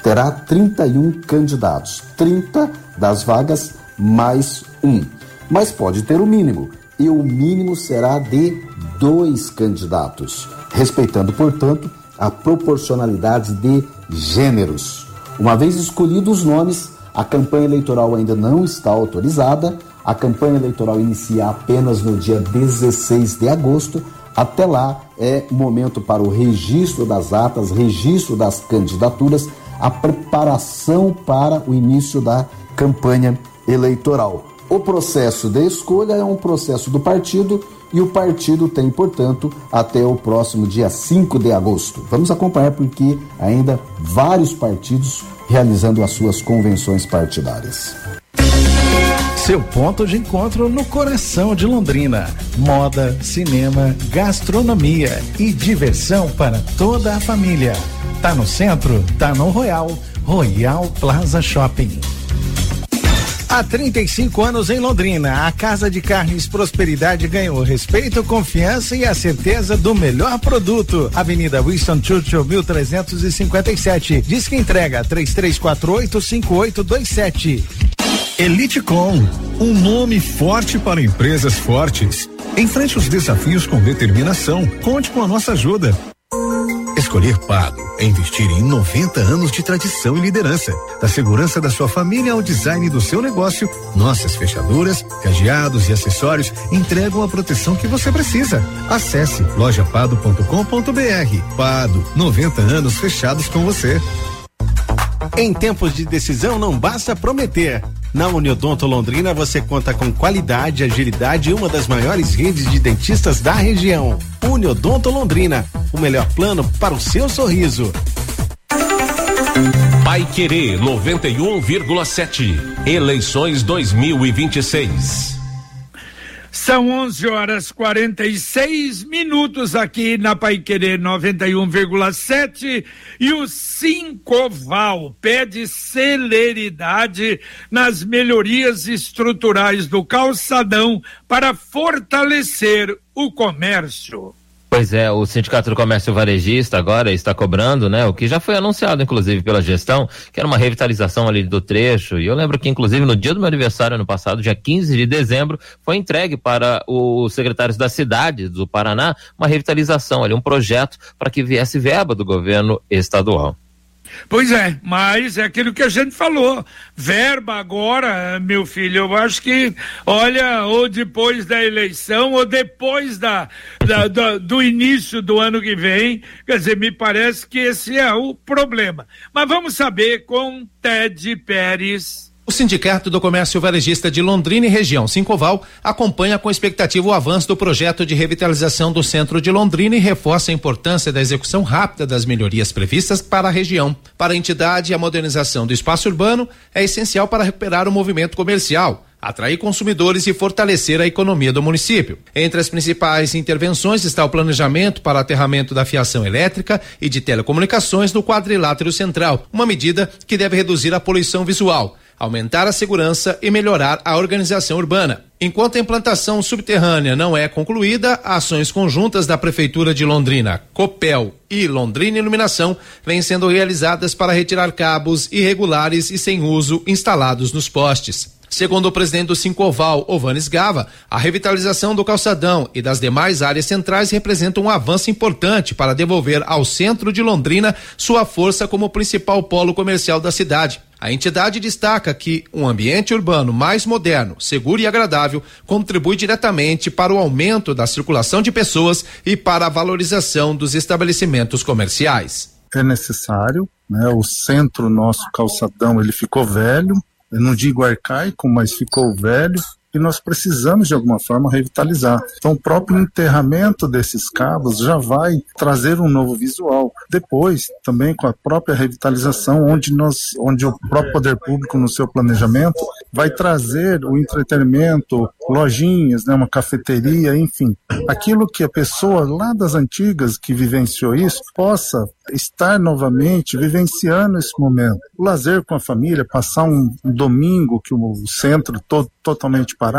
terá trinta e um candidatos, trinta das vagas mais um. Mas pode ter o mínimo, e o mínimo será de dois candidatos, respeitando, portanto, a proporcionalidade de gêneros. Uma vez escolhidos os nomes, a campanha eleitoral ainda não está autorizada. A campanha eleitoral inicia apenas no dia dezesseis de agosto. Até lá é o momento para o registro das atas, registro das candidaturas, a preparação para o início da campanha eleitoral. O processo de escolha é um processo do partido e o partido tem, portanto, até o próximo dia cinco de agosto. Vamos acompanhar porque ainda vários partidos realizando as suas convenções partidárias. Seu ponto de encontro no coração de Londrina. Moda, cinema, gastronomia e diversão para toda a família. Tá no centro? Tá no Royal. Royal Plaza Shopping. Há trinta e cinco anos em Londrina, a Casa de Carnes Prosperidade ganhou respeito, confiança e a certeza do melhor produto. Avenida Winston Churchill, mil trezentos e cinquenta e sete. Diz que entrega três três quatro oito, cinco oito dois sete. Elitecom, um nome forte para empresas fortes. Enfrente os desafios com determinação. Conte com a nossa ajuda. Escolher Pago é investir em noventa anos de tradição e liderança. Da segurança da sua família ao design do seu negócio, nossas fechaduras, cadeados e acessórios entregam a proteção que você precisa. Acesse loja pado ponto com ponto br. Pado, noventa anos fechados com você. Em tempos de decisão não basta prometer. Na Uniodonto Londrina você conta com qualidade, agilidade e uma das maiores redes de dentistas da região. Uniodonto Londrina, o melhor plano para o seu sorriso. Paiquerê noventa e um vírgula sete. Eleições dois mil e vinte e seis. São onze horas quarenta e seis minutos aqui na Paiquerê noventa e um vírgula sete e o Sincoval pede celeridade nas melhorias estruturais do calçadão para fortalecer o comércio. Pois é, o Sindicato do Comércio Varejista agora está cobrando, né, o que já foi anunciado, inclusive, pela gestão, que era uma revitalização ali do trecho, e eu lembro que, inclusive, no dia do meu aniversário, ano passado, dia quinze de dezembro, foi entregue para os secretários da cidade do Paraná uma revitalização ali, um projeto para que viesse verba do governo estadual. Pois é, mas é aquilo que a gente falou, verba agora, meu filho, eu acho que, olha, ou depois da eleição, ou depois da, da, da, do início do ano que vem, quer dizer, me parece que esse é o problema. Mas vamos saber com Ted Pérez. O Sindicato do Comércio Varejista de Londrina e região, Sincoval, acompanha com expectativa o avanço do projeto de revitalização do centro de Londrina e reforça a importância da execução rápida das melhorias previstas para a região. Para a entidade, a modernização do espaço urbano é essencial para recuperar o movimento comercial, atrair consumidores e fortalecer a economia do município. Entre as principais intervenções está o planejamento para aterramento da fiação elétrica e de telecomunicações no quadrilátero central, uma medida que deve reduzir a poluição visual, aumentar a segurança e melhorar a organização urbana. Enquanto a implantação subterrânea não é concluída, ações conjuntas da Prefeitura de Londrina, Copel e Londrina Iluminação vêm sendo realizadas para retirar cabos irregulares e sem uso instalados nos postes. Segundo o presidente do Sincoval, Ovanes Gava, a revitalização do calçadão e das demais áreas centrais representa um avanço importante para devolver ao centro de Londrina sua força como principal polo comercial da cidade. A entidade destaca que um ambiente urbano mais moderno, seguro e agradável contribui diretamente para o aumento da circulação de pessoas e para a valorização dos estabelecimentos comerciais. É necessário, né? O centro, nosso calçadão, ele ficou velho, eu não digo arcaico, mas ficou velho, e nós precisamos de alguma forma revitalizar. Então o próprio enterramento desses cabos já vai trazer um novo visual. Depois, também com a própria revitalização, onde nós, onde o próprio poder público no seu planejamento vai trazer o entretenimento, lojinhas, né, uma cafeteria, enfim, aquilo que a pessoa lá das antigas que vivenciou isso possa estar novamente vivenciando esse momento. O lazer com a família, passar um, um domingo que o centro todo totalmente parado,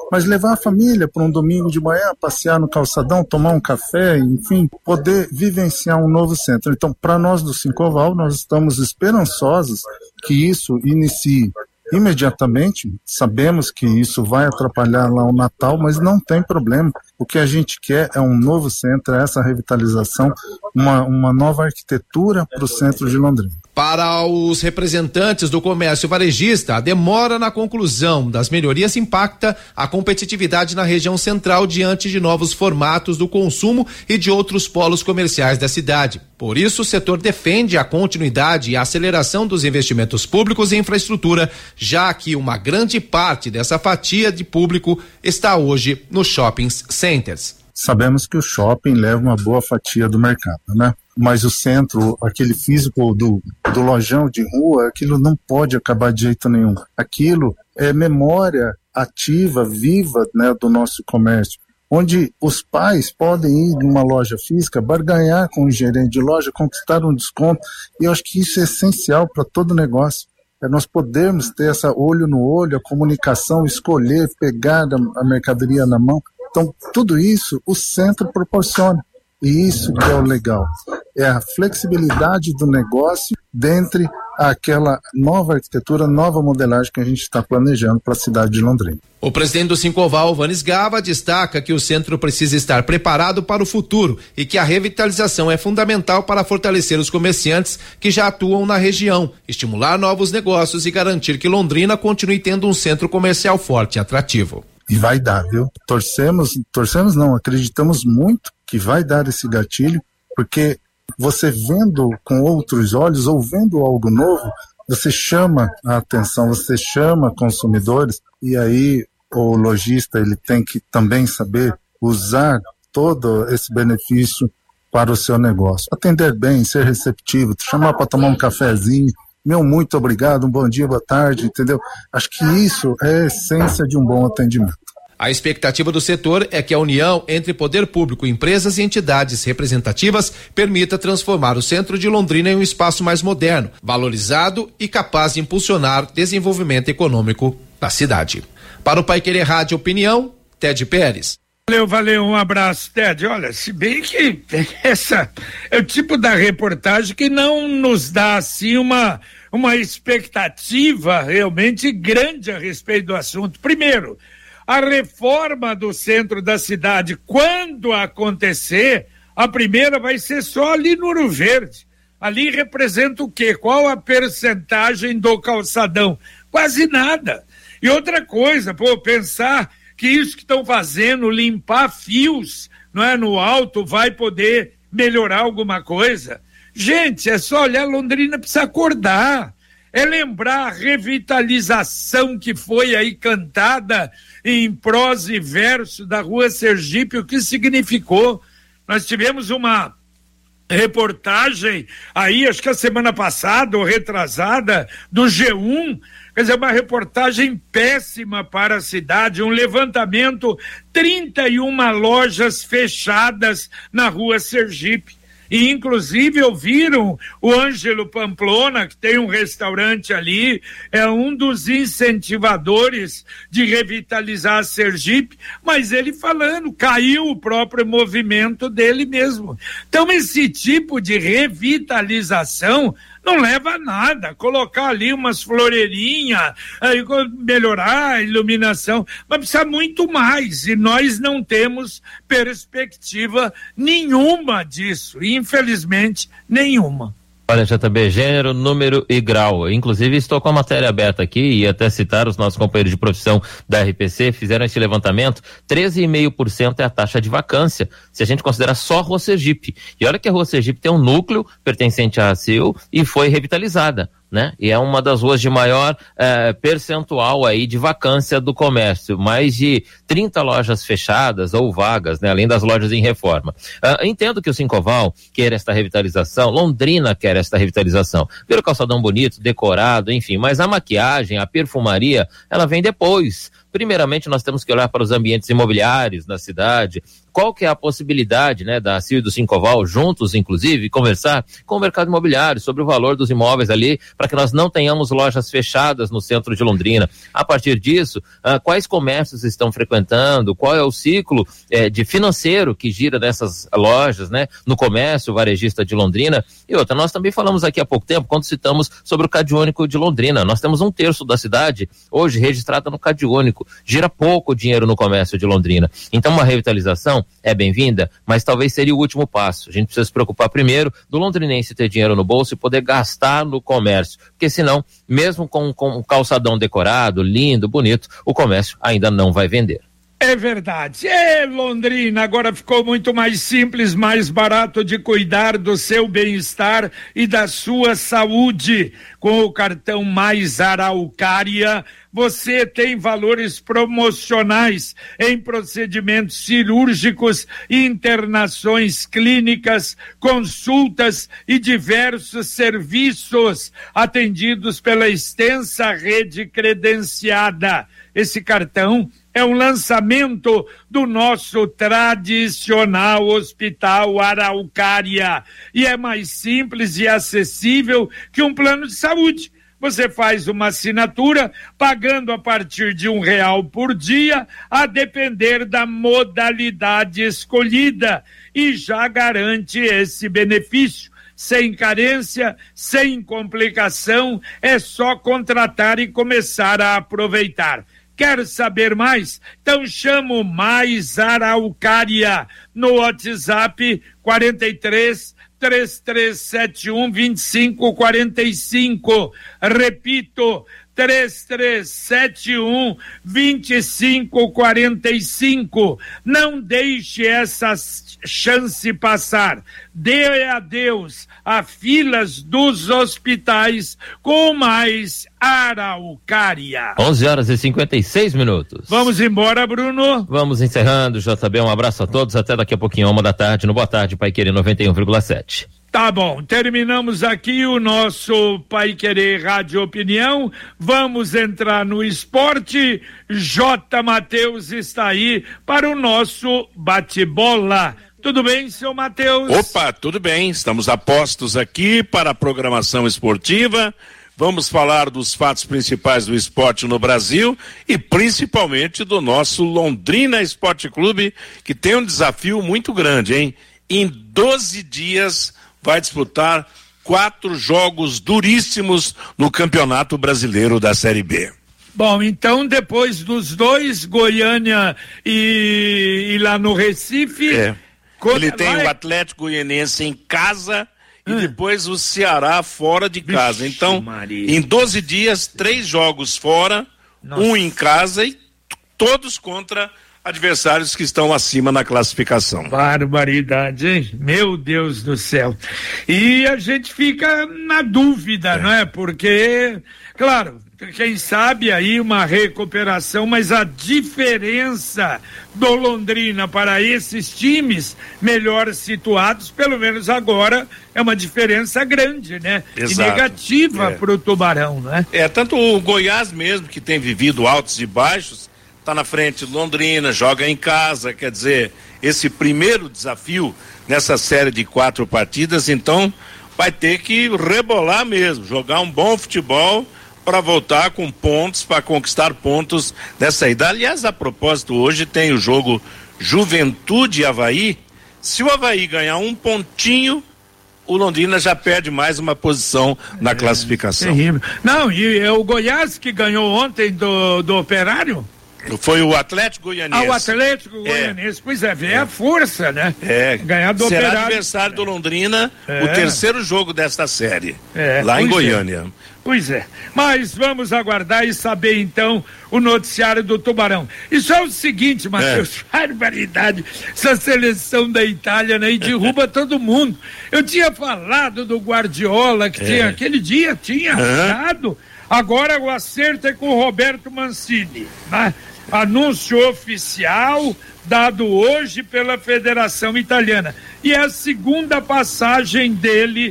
mas levar a família para um domingo de manhã, passear no calçadão, tomar um café, enfim, poder vivenciar um novo centro. Então, para nós do Cincoval, nós estamos esperançosos que isso inicie imediatamente. Sabemos que isso vai atrapalhar lá o Natal, mas não tem problema. O que a gente quer é um novo centro, é essa revitalização, uma, uma nova arquitetura para o centro de Londrina. Para os representantes do comércio varejista, a demora na conclusão das melhorias impacta a competitividade na região central diante de novos formatos do consumo e de outros polos comerciais da cidade. Por isso, o setor defende a continuidade e a aceleração dos investimentos públicos em infraestrutura, já que uma grande parte dessa fatia de público está hoje nos shopping centers. Sabemos que o shopping leva uma boa fatia do mercado, né? Mas o centro, aquele físico do, do lojão de rua, aquilo não pode acabar de jeito nenhum. Aquilo é memória ativa, viva, né, do nosso comércio, onde os pais podem ir numa loja física, barganhar com o gerente de loja, conquistar um desconto, e eu acho que isso é essencial para todo negócio. É nós podermos ter essa olho no olho, a comunicação, escolher, pegar a, a mercadoria na mão. Então, tudo isso o centro proporciona. E isso que é o legal. É a flexibilidade do negócio dentre aquela nova arquitetura, nova modelagem que a gente está planejando para a cidade de Londrina. O presidente do Cincoval, Vanes Gava, destaca que o centro precisa estar preparado para o futuro e que a revitalização é fundamental para fortalecer os comerciantes que já atuam na região, estimular novos negócios e garantir que Londrina continue tendo um centro comercial forte e atrativo. E vai dar, viu? Torcemos, torcemos não, acreditamos muito que vai dar esse gatilho, porque você vendo com outros olhos ou vendo algo novo, você chama a atenção, você chama consumidores, e aí o lojista ele tem que também saber usar todo esse benefício para o seu negócio. Atender bem, ser receptivo, te chamar para tomar um cafezinho, meu muito obrigado, um bom dia, boa tarde, entendeu? Acho que isso é a essência de um bom atendimento. A expectativa do setor é que a união entre poder público, empresas e entidades representativas permita transformar o centro de Londrina em um espaço mais moderno, valorizado e capaz de impulsionar desenvolvimento econômico da cidade. Para o Paiquerê Rádio Opinião, Ted Pérez. Valeu, valeu, um abraço, Ted. Olha, se bem que essa é o tipo da reportagem que não nos dá, assim, uma, uma expectativa realmente grande a respeito do assunto. Primeiro, a reforma do centro da cidade, quando acontecer, a primeira vai ser só ali no Ouro Verde. Ali representa o quê? Qual a percentagem do calçadão? Quase nada. E outra coisa, pô, pensar que isso que estão fazendo, limpar fios, não é, no alto, vai poder melhorar alguma coisa. Gente, é só olhar, Londrina precisa acordar. É lembrar a revitalização que foi aí cantada em prosa e verso da Rua Sergipe, o que significou. Nós tivemos uma reportagem aí, acho que a semana passada ou retrasada, do G um, quer dizer, uma reportagem péssima para a cidade, um levantamento, trinta e uma lojas fechadas na Rua Sergipe. E inclusive ouviram o Ângelo Pamplona, que tem um restaurante ali, é um dos incentivadores de revitalizar a Sergipe, mas ele falando, caiu o próprio movimento dele mesmo. Então esse tipo de revitalização não leva a nada, colocar ali umas floreirinhas, aí melhorar a iluminação, mas precisa muito mais, e nós não temos perspectiva nenhuma disso, infelizmente nenhuma. Olha, J B, gênero, número e grau. Inclusive, estou com a matéria aberta aqui e até citar os nossos companheiros de profissão da R P C, fizeram esse levantamento, treze vírgula cinco por cento é a taxa de vacância, se a gente considerar só a Rua Sergipe. E olha que a Rua Sergipe tem um núcleo pertencente à A C I U e foi revitalizada, né? E é uma das ruas de maior eh, percentual aí de vacância do comércio, mais de trinta lojas fechadas ou vagas, né? Além das lojas em reforma. Uh, entendo que o Cincoval quer esta revitalização, Londrina quer esta revitalização, ver o calçadão bonito, decorado, enfim, mas a maquiagem, a perfumaria, ela vem depois, Primeiramente, nós temos que olhar para os ambientes imobiliários na cidade. Qual que é a possibilidade, né, da C I do Cincoval, juntos, inclusive, conversar com o mercado imobiliário sobre o valor dos imóveis ali, para que nós não tenhamos lojas fechadas no centro de Londrina. A partir disso, ah, quais comércios estão frequentando, qual é o ciclo eh, de financeiro que gira nessas lojas, né, no comércio varejista de Londrina. E outra, nós também falamos aqui há pouco tempo, quando citamos sobre o Cadiúnico de Londrina. Nós temos um terço da cidade hoje registrada no Cadiúnico. Gira pouco dinheiro no comércio de Londrina. Então, uma revitalização é bem-vinda, mas talvez seria o último passo. A gente precisa se preocupar primeiro do londrinense ter dinheiro no bolso e poder gastar no comércio, porque senão, mesmo com, com um calçadão decorado, lindo, bonito, o comércio ainda não vai vender. É verdade. É, Londrina, agora ficou muito mais simples, mais barato de cuidar do seu bem-estar e da sua saúde. Com o cartão Mais Araucária, você tem valores promocionais em procedimentos cirúrgicos, internações clínicas, consultas e diversos serviços atendidos pela extensa rede credenciada. Esse cartão é um lançamento do nosso tradicional Hospital Araucária e é mais simples e acessível que um plano de saúde. Você faz uma assinatura pagando a partir de um real por dia, a depender da modalidade escolhida, e já garante esse benefício. Sem carência, sem complicação, é só contratar e começar a aproveitar. Quer saber mais? Então chama o Mais Araucária no WhatsApp quarenta e três, três três sete um, vinte e cinco quarenta e cinco. Repito, três três sete um, vinte e cinco quarenta e cinco. Não deixe essa chance passar. Dê adeus a filas dos hospitais com Mais Araucária. onze horas e cinquenta e seis minutos. Vamos embora, Bruno? Vamos encerrando, J B. Um abraço a todos. Até daqui a pouquinho, uma da tarde, no Boa Tarde, Paiquerê noventa e um vírgula sete. Tá bom, terminamos aqui o nosso Paiquerê Rádio Opinião. Vamos entrar no esporte. J. Matheus está aí para o nosso bate-bola. Tudo bem, seu Matheus? Opa, tudo bem. Estamos a postos aqui para a programação esportiva. Vamos falar dos fatos principais do esporte no Brasil e principalmente do nosso Londrina Esporte Clube, que tem um desafio muito grande, hein? Em doze dias vai disputar quatro jogos duríssimos no Campeonato Brasileiro da Série B. Bom, então depois dos dois, Goiânia e, e lá no Recife... É. Quando ele tem vai... o Atlético Goianiense em casa e hum. depois o Ceará fora de casa. Vixe, então, Maria. Em doze dias, três jogos fora, Nossa. um em casa e t- todos contra adversários que estão acima na classificação. Barbaridade, hein? Meu Deus do céu. E a gente fica na dúvida, é. não é? Porque, claro, quem sabe aí uma recuperação, mas a diferença do Londrina para esses times melhor situados, pelo menos agora, é uma diferença grande, né? Exato. E negativa é. para o Tubarão, né? É, tanto o Goiás mesmo, que tem vivido altos e baixos, está na frente do Londrina, joga em casa, quer dizer, esse primeiro desafio nessa série de quatro partidas, então vai ter que rebolar mesmo, jogar um bom futebol para voltar com pontos, para conquistar pontos nessa ida. Aliás, a propósito, hoje tem o jogo Juventude e Avaí. Se o Avaí ganhar um pontinho, o Londrina já perde mais uma posição na é, classificação. Terrível. Não, e é o Goiás que ganhou ontem do, do Operário? Foi o Atlético Goianiense. Ah, o Atlético Goianiense, é. pois é, vê é. a força, né? É, ganhar do será Operário. adversário do Londrina, é. o terceiro jogo desta série, é. lá pois em Goiânia. É. Pois é, mas vamos aguardar e saber então o noticiário do Tubarão. E só o seguinte, Matheus, é. barbaridade, essa seleção da Itália, né, e derruba todo mundo. Eu tinha falado do Guardiola, que é. tinha, aquele dia tinha dado, agora o acerto é com o Roberto Mancini, né? Anúncio oficial dado hoje pela Federação Italiana. E é a segunda passagem dele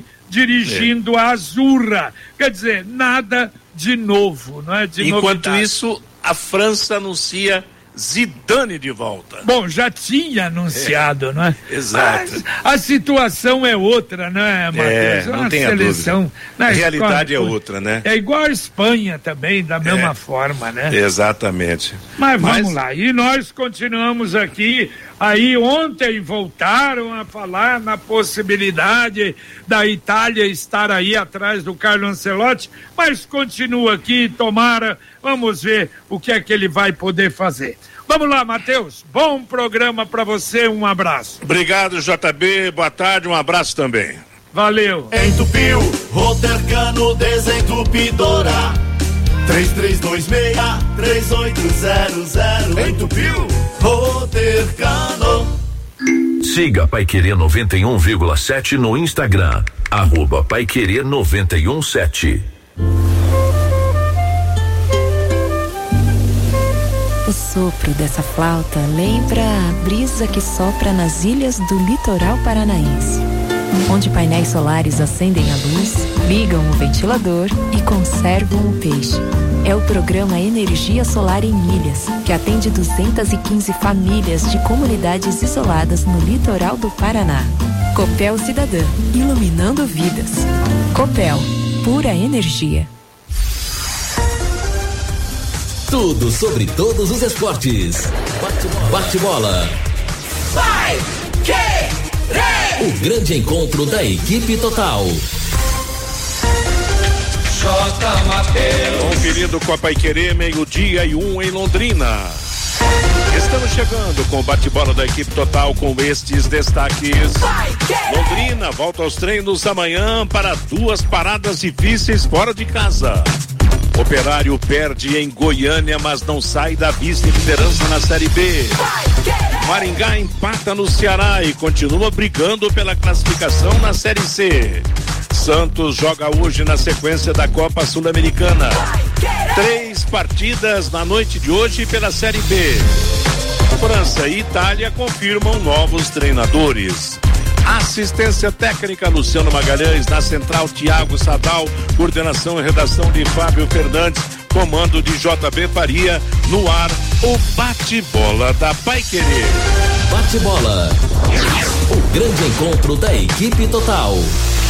dirigindo é. a Azzurra. Quer dizer, nada de novo, não é? De Enquanto novidade. isso, a França anuncia Zidane de volta. Bom, já tinha anunciado, é, não é? Exato. Mas a situação é outra, né, Matheus? É, não uma tem seleção. A realidade é outra, né? É igual a Espanha também, da mesma é, forma, né? Exatamente. Mas vamos Mas... lá, e nós continuamos aqui. Aí ontem voltaram a falar na possibilidade da Itália estar aí atrás do Carlo Ancelotti, mas continua aqui, tomara, vamos ver o que é que ele vai poder fazer. Vamos lá, Matheus, bom programa para você, um abraço. Obrigado, J B, boa tarde, um abraço também. Valeu. Entupiu, Rotercano Desentupidora, três três dois seis, três oito zero zero. Entupiu, Rotercano. Siga Paiquerê noventa e um vírgula sete no Instagram, arroba Paiquerê noventa e um sete. O sopro dessa flauta lembra a brisa que sopra nas ilhas do litoral paranaense, onde painéis solares acendem a luz, ligam o ventilador e conservam o peixe. É o programa Energia Solar em Ilhas, que atende duzentas e quinze famílias de comunidades isoladas no litoral do Paraná. Copel Cidadã, iluminando vidas. Copel, pura energia. Tudo sobre todos os esportes. Bate-bola. Vai, que, o grande encontro da equipe total. J. Mateus. Conferido com a Paiquerê, meio-dia e um em Londrina. Estamos chegando com o bate-bola da equipe total com estes destaques. Londrina volta aos treinos amanhã para duas paradas difíceis fora de casa. Operário perde em Goiânia, mas não sai da vice-liderança na Série B. Maringá empata no Ceará e continua brigando pela classificação na Série C. Santos joga hoje na sequência da Copa Sul-Americana. Três partidas na noite de hoje pela Série B. França e Itália confirmam novos treinadores. Assistência técnica Luciano Magalhães, na central Tiago Sadal, coordenação e redação de Fábio Fernandes, comando de J B Faria, no ar o bate-bola da Paiquerê. Bate-bola, o grande encontro da equipe total.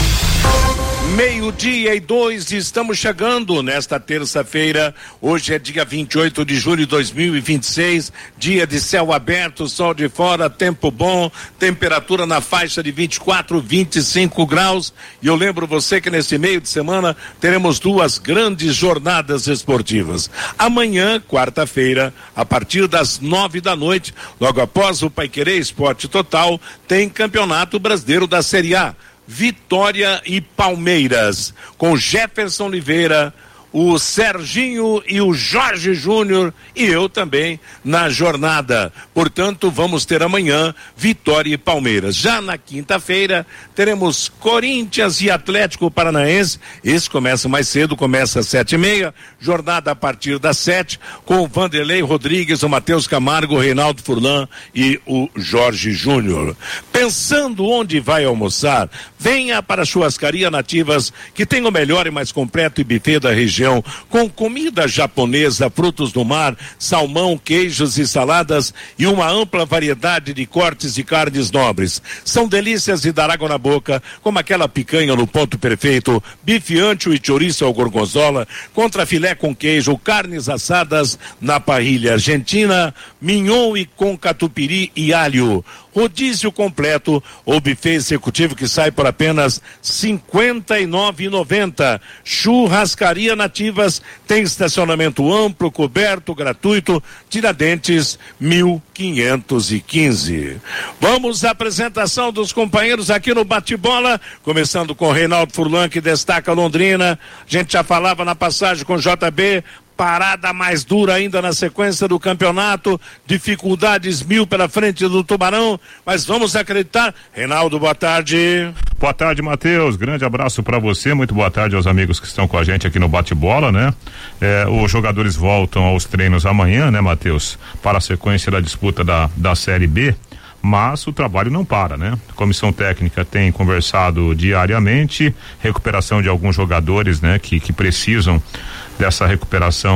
Meio-dia e dois, estamos chegando nesta terça-feira. Hoje é dia vinte e oito de julho de dois mil e vinte e seis, dia de céu aberto, sol de fora, tempo bom, temperatura na faixa de vinte e quatro, vinte e cinco graus. E eu lembro você que nesse meio de semana teremos duas grandes jornadas esportivas. Amanhã, quarta-feira, a partir das nove da noite, logo após o Paiquerê Esporte Total, tem Campeonato Brasileiro da Série A. Vitória e Palmeiras, com Jefferson Oliveira, o Serginho e o Jorge Júnior e eu também na jornada. Portanto, vamos ter amanhã Vitória e Palmeiras. Já na quinta-feira teremos Corinthians e Atlético Paranaense. Esse começa mais cedo, começa às sete e meia. Jornada a partir das sete, com o Vanderlei Rodrigues, o Matheus Camargo, o Reinaldo Furlan e o Jorge Júnior. Pensando onde vai almoçar, venha para a Churrascaria Nativas, que tem o melhor e mais completo buffet da região, com comida japonesa, frutos do mar, salmão, queijos e saladas e uma ampla variedade de cortes de carnes nobres. São delícias de dar água na boca, como aquela picanha no ponto perfeito, bife ancho e chouriço ao gorgonzola, contra filé com queijo, carnes assadas na parrilha argentina, mignon e com catupiry e alho. Rodízio completo ou buffet executivo que sai por apenas cinquenta e nove reais e noventa centavos. Churrascaria Nativas tem estacionamento amplo, coberto, gratuito. Tiradentes mil quinhentos e quinze. Vamos à apresentação dos companheiros aqui no bate-bola, começando com Reinaldo Furlan, que destaca Londrina. A gente já falava na passagem com J B. Parada mais dura ainda na sequência do campeonato, dificuldades mil pela frente do Tubarão, mas vamos acreditar. Reinaldo, boa tarde. Boa tarde, Matheus, grande abraço para você, muito boa tarde aos amigos que estão com a gente aqui no bate-bola, né? É, os jogadores voltam aos treinos amanhã, né, Matheus, para a sequência da disputa da, da Série B, mas o trabalho não para, né? A comissão técnica tem conversado diariamente, recuperação de alguns jogadores, né, que, que precisam dessa recuperação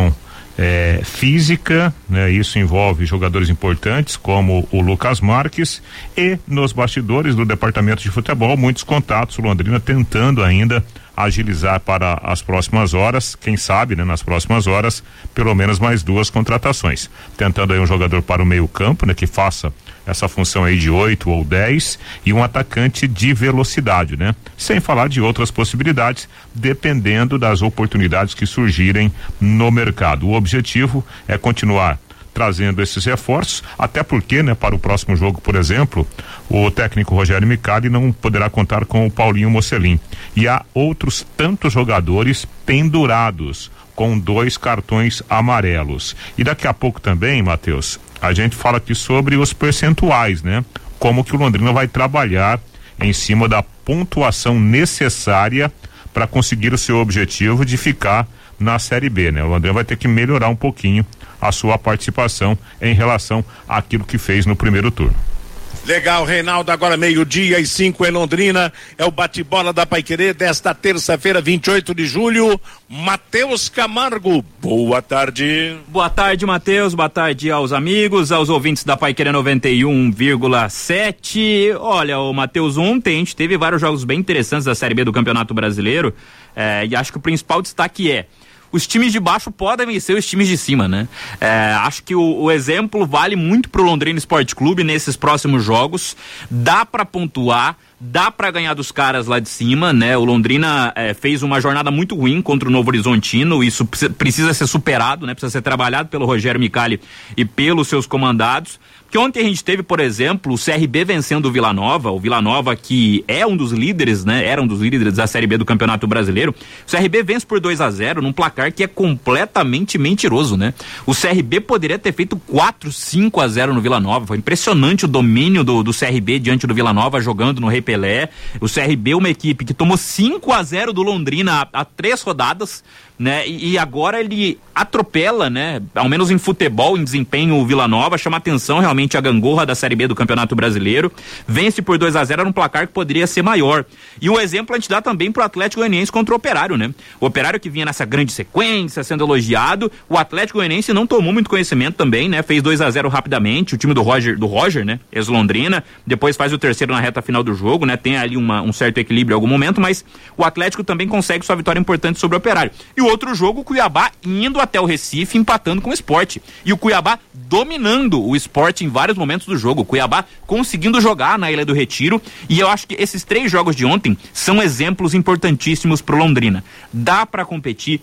É, física, né? Isso envolve jogadores importantes como o Lucas Marques, e nos bastidores do departamento de futebol, muitos contatos, o Londrina tentando ainda agilizar para as próximas horas, quem sabe, né, nas próximas horas, pelo menos mais duas contratações, tentando aí um jogador para o meio campo, né, que faça essa função aí de oito ou dez, e um atacante de velocidade, né? Sem falar de outras possibilidades, dependendo das oportunidades que surgirem no mercado. O objetivo é continuar trazendo esses reforços, até porque, né, para o próximo jogo, por exemplo, o técnico Rogério Micali não poderá contar com o Paulinho Mocelin, e há outros tantos jogadores pendurados com dois cartões amarelos. E daqui a pouco também, Matheus, a gente fala aqui sobre os percentuais, né? Como que o Londrina vai trabalhar em cima da pontuação necessária para conseguir o seu objetivo de ficar na Série B, né? O Londrina vai ter que melhorar um pouquinho a sua participação em relação àquilo que fez no primeiro turno. Legal, Reinaldo, agora meio-dia e cinco em Londrina, é o bate-bola da Paiquerê desta terça-feira, vinte e oito de julho. Matheus Camargo, boa tarde. Boa tarde, Matheus, boa tarde aos amigos, aos ouvintes da Paiquerê noventa e um vírgula sete. Olha, o Matheus, ontem a gente teve vários jogos bem interessantes da Série B do Campeonato Brasileiro, é, e acho que o principal destaque é: os times de baixo podem vencer os times de cima, né? É, acho que o, o exemplo vale muito pro Londrina Esporte Clube nesses próximos jogos. Dá pra pontuar, dá pra ganhar dos caras lá de cima, né? O Londrina é, fez uma jornada muito ruim contra o Novo Horizontino, isso precisa ser superado, né? Precisa ser trabalhado pelo Rogério Micali e pelos seus comandados. Porque ontem a gente teve, por exemplo, o C R B vencendo o Vila Nova, o Vila Nova que é um dos líderes, né? Era um dos líderes da Série B do Campeonato Brasileiro. O C R B vence por dois a zero num placar que é completamente mentiroso, né? O C R B poderia ter feito quatro, cinco a zero no Vila Nova. Foi impressionante o domínio do, do C R B diante do Vila Nova, jogando no Rei Pelé. O C R B, uma equipe que tomou cinco a zero do Londrina há, há três rodadas, né? E, e agora ele atropela, né? Ao menos em futebol, em desempenho, o Vila Nova, chama atenção realmente a gangorra da Série B do Campeonato Brasileiro. Vence por dois a zero num placar que poderia ser maior. E o exemplo a gente dá também pro Atlético Goianiense contra o Operário, né? O Operário que vinha nessa grande sequência, sendo elogiado, o Atlético Goianiense não tomou muito conhecimento também, né? Fez dois a zero rapidamente, o time do Roger, do Roger, né? Ex-Londrina, depois faz o terceiro na reta final do jogo, né? Tem ali uma, um certo equilíbrio em algum momento, mas o Atlético também consegue sua vitória importante sobre o Operário. E o outro jogo, o Cuiabá indo até o Recife, empatando com o Sport. E o Cuiabá dominando o Sport em vários momentos do jogo. O Cuiabá conseguindo jogar na Ilha do Retiro. E eu acho que esses três jogos de ontem são exemplos importantíssimos pro Londrina. Dá pra competir,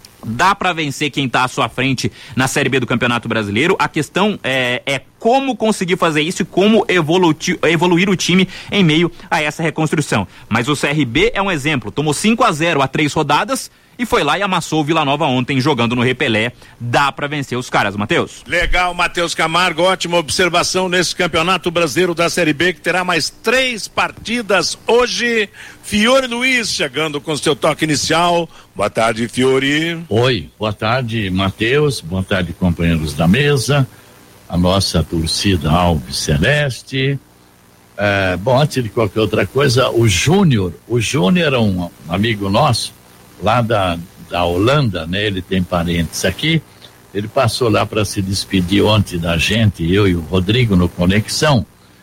dá pra vencer quem tá à sua frente na Série B do Campeonato Brasileiro. A questão é, é como conseguir fazer isso e como evolu- evoluir o time em meio a essa reconstrução. Mas o C R B é um exemplo. Tomou cinco a zero há três rodadas e foi lá e amassou o Vila Nova ontem jogando no Rei Pelé. Dá pra vencer os caras, Matheus. Legal, Matheus Camargo, ótima observação nesse Campeonato Brasileiro da Série B, que terá mais três partidas hoje. Fiore Luiz chegando com seu toque inicial. Boa tarde, Fiore. Oi, boa tarde, Matheus, boa tarde, companheiros da mesa, a nossa torcida Alves Celeste. É, bom, antes de qualquer outra coisa, o Júnior, o Júnior é um amigo nosso lá da, da Holanda, né? Ele tem parentes aqui. Ele passou lá para se despedir ontem da gente, eu e o Rodrigo no Conexão,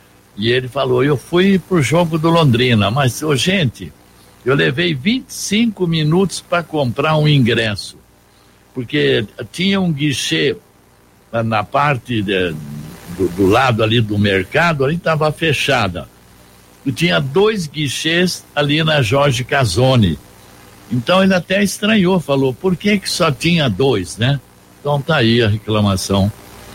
e ele falou: eu fui pro jogo do Londrina, mas, ô, gente, eu levei vinte e cinco minutos para comprar um ingresso, porque tinha um guichê na parte de, do, do lado ali do mercado, ali estava fechada, e tinha dois guichês ali na Jorge Casoni. Então ele até estranhou, falou: por que que só tinha dois, né? Então tá aí a reclamação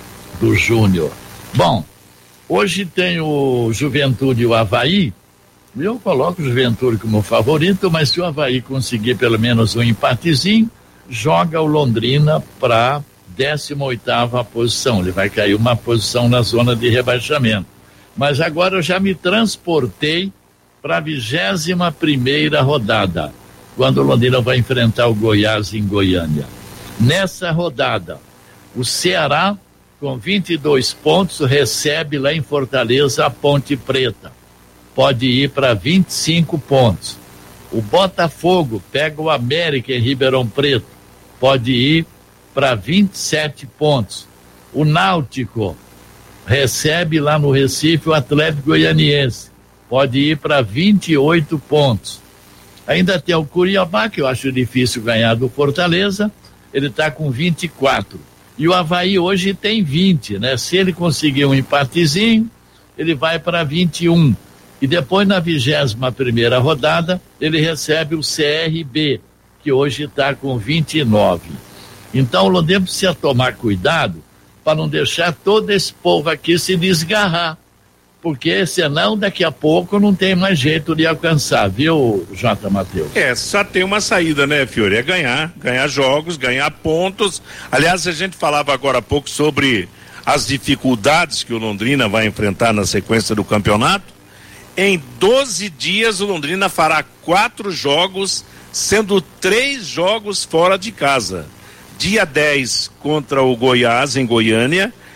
do Júnior. Bom, hoje tem o Juventude e o Avaí. Eu coloco o Juventude como favorito, mas se o Avaí conseguir pelo menos um empatezinho, joga o Londrina para décima oitava posição. Ele vai cair uma posição na zona de rebaixamento. Mas agora eu já me transportei para a vigésima primeira rodada, quando o Londrina vai enfrentar o Goiás em Goiânia. Nessa rodada, o Ceará, com vinte e dois pontos, recebe lá em Fortaleza a Ponte Preta. Pode ir para vinte e cinco pontos. O Botafogo pega o América em Ribeirão Preto. Pode ir para vinte e sete pontos. O Náutico recebe lá no Recife o Atlético Goianiense, pode ir para vinte e oito pontos. Ainda tem o Cuiabá, que eu acho difícil ganhar do Fortaleza, ele está com vinte e quatro. E o Avaí hoje tem vinte, né? Se ele conseguir um empatezinho, ele vai para vinte e um. E depois, na vigésima primeira rodada, ele recebe o C R B, que hoje está com vinte e nove. Então, o Londrina precisa tomar cuidado para não deixar todo esse povo aqui se desgarrar, porque senão daqui a pouco não tem mais jeito de alcançar, viu, J. Matheus? É, só tem uma saída, né, Fiore? É ganhar, ganhar jogos, ganhar pontos. Aliás, a gente falava agora há pouco sobre as dificuldades que o Londrina vai enfrentar na sequência do campeonato. Em doze dias o Londrina fará quatro jogos, sendo três jogos fora de casa. Dia dez contra o Goiás, em Goiânia.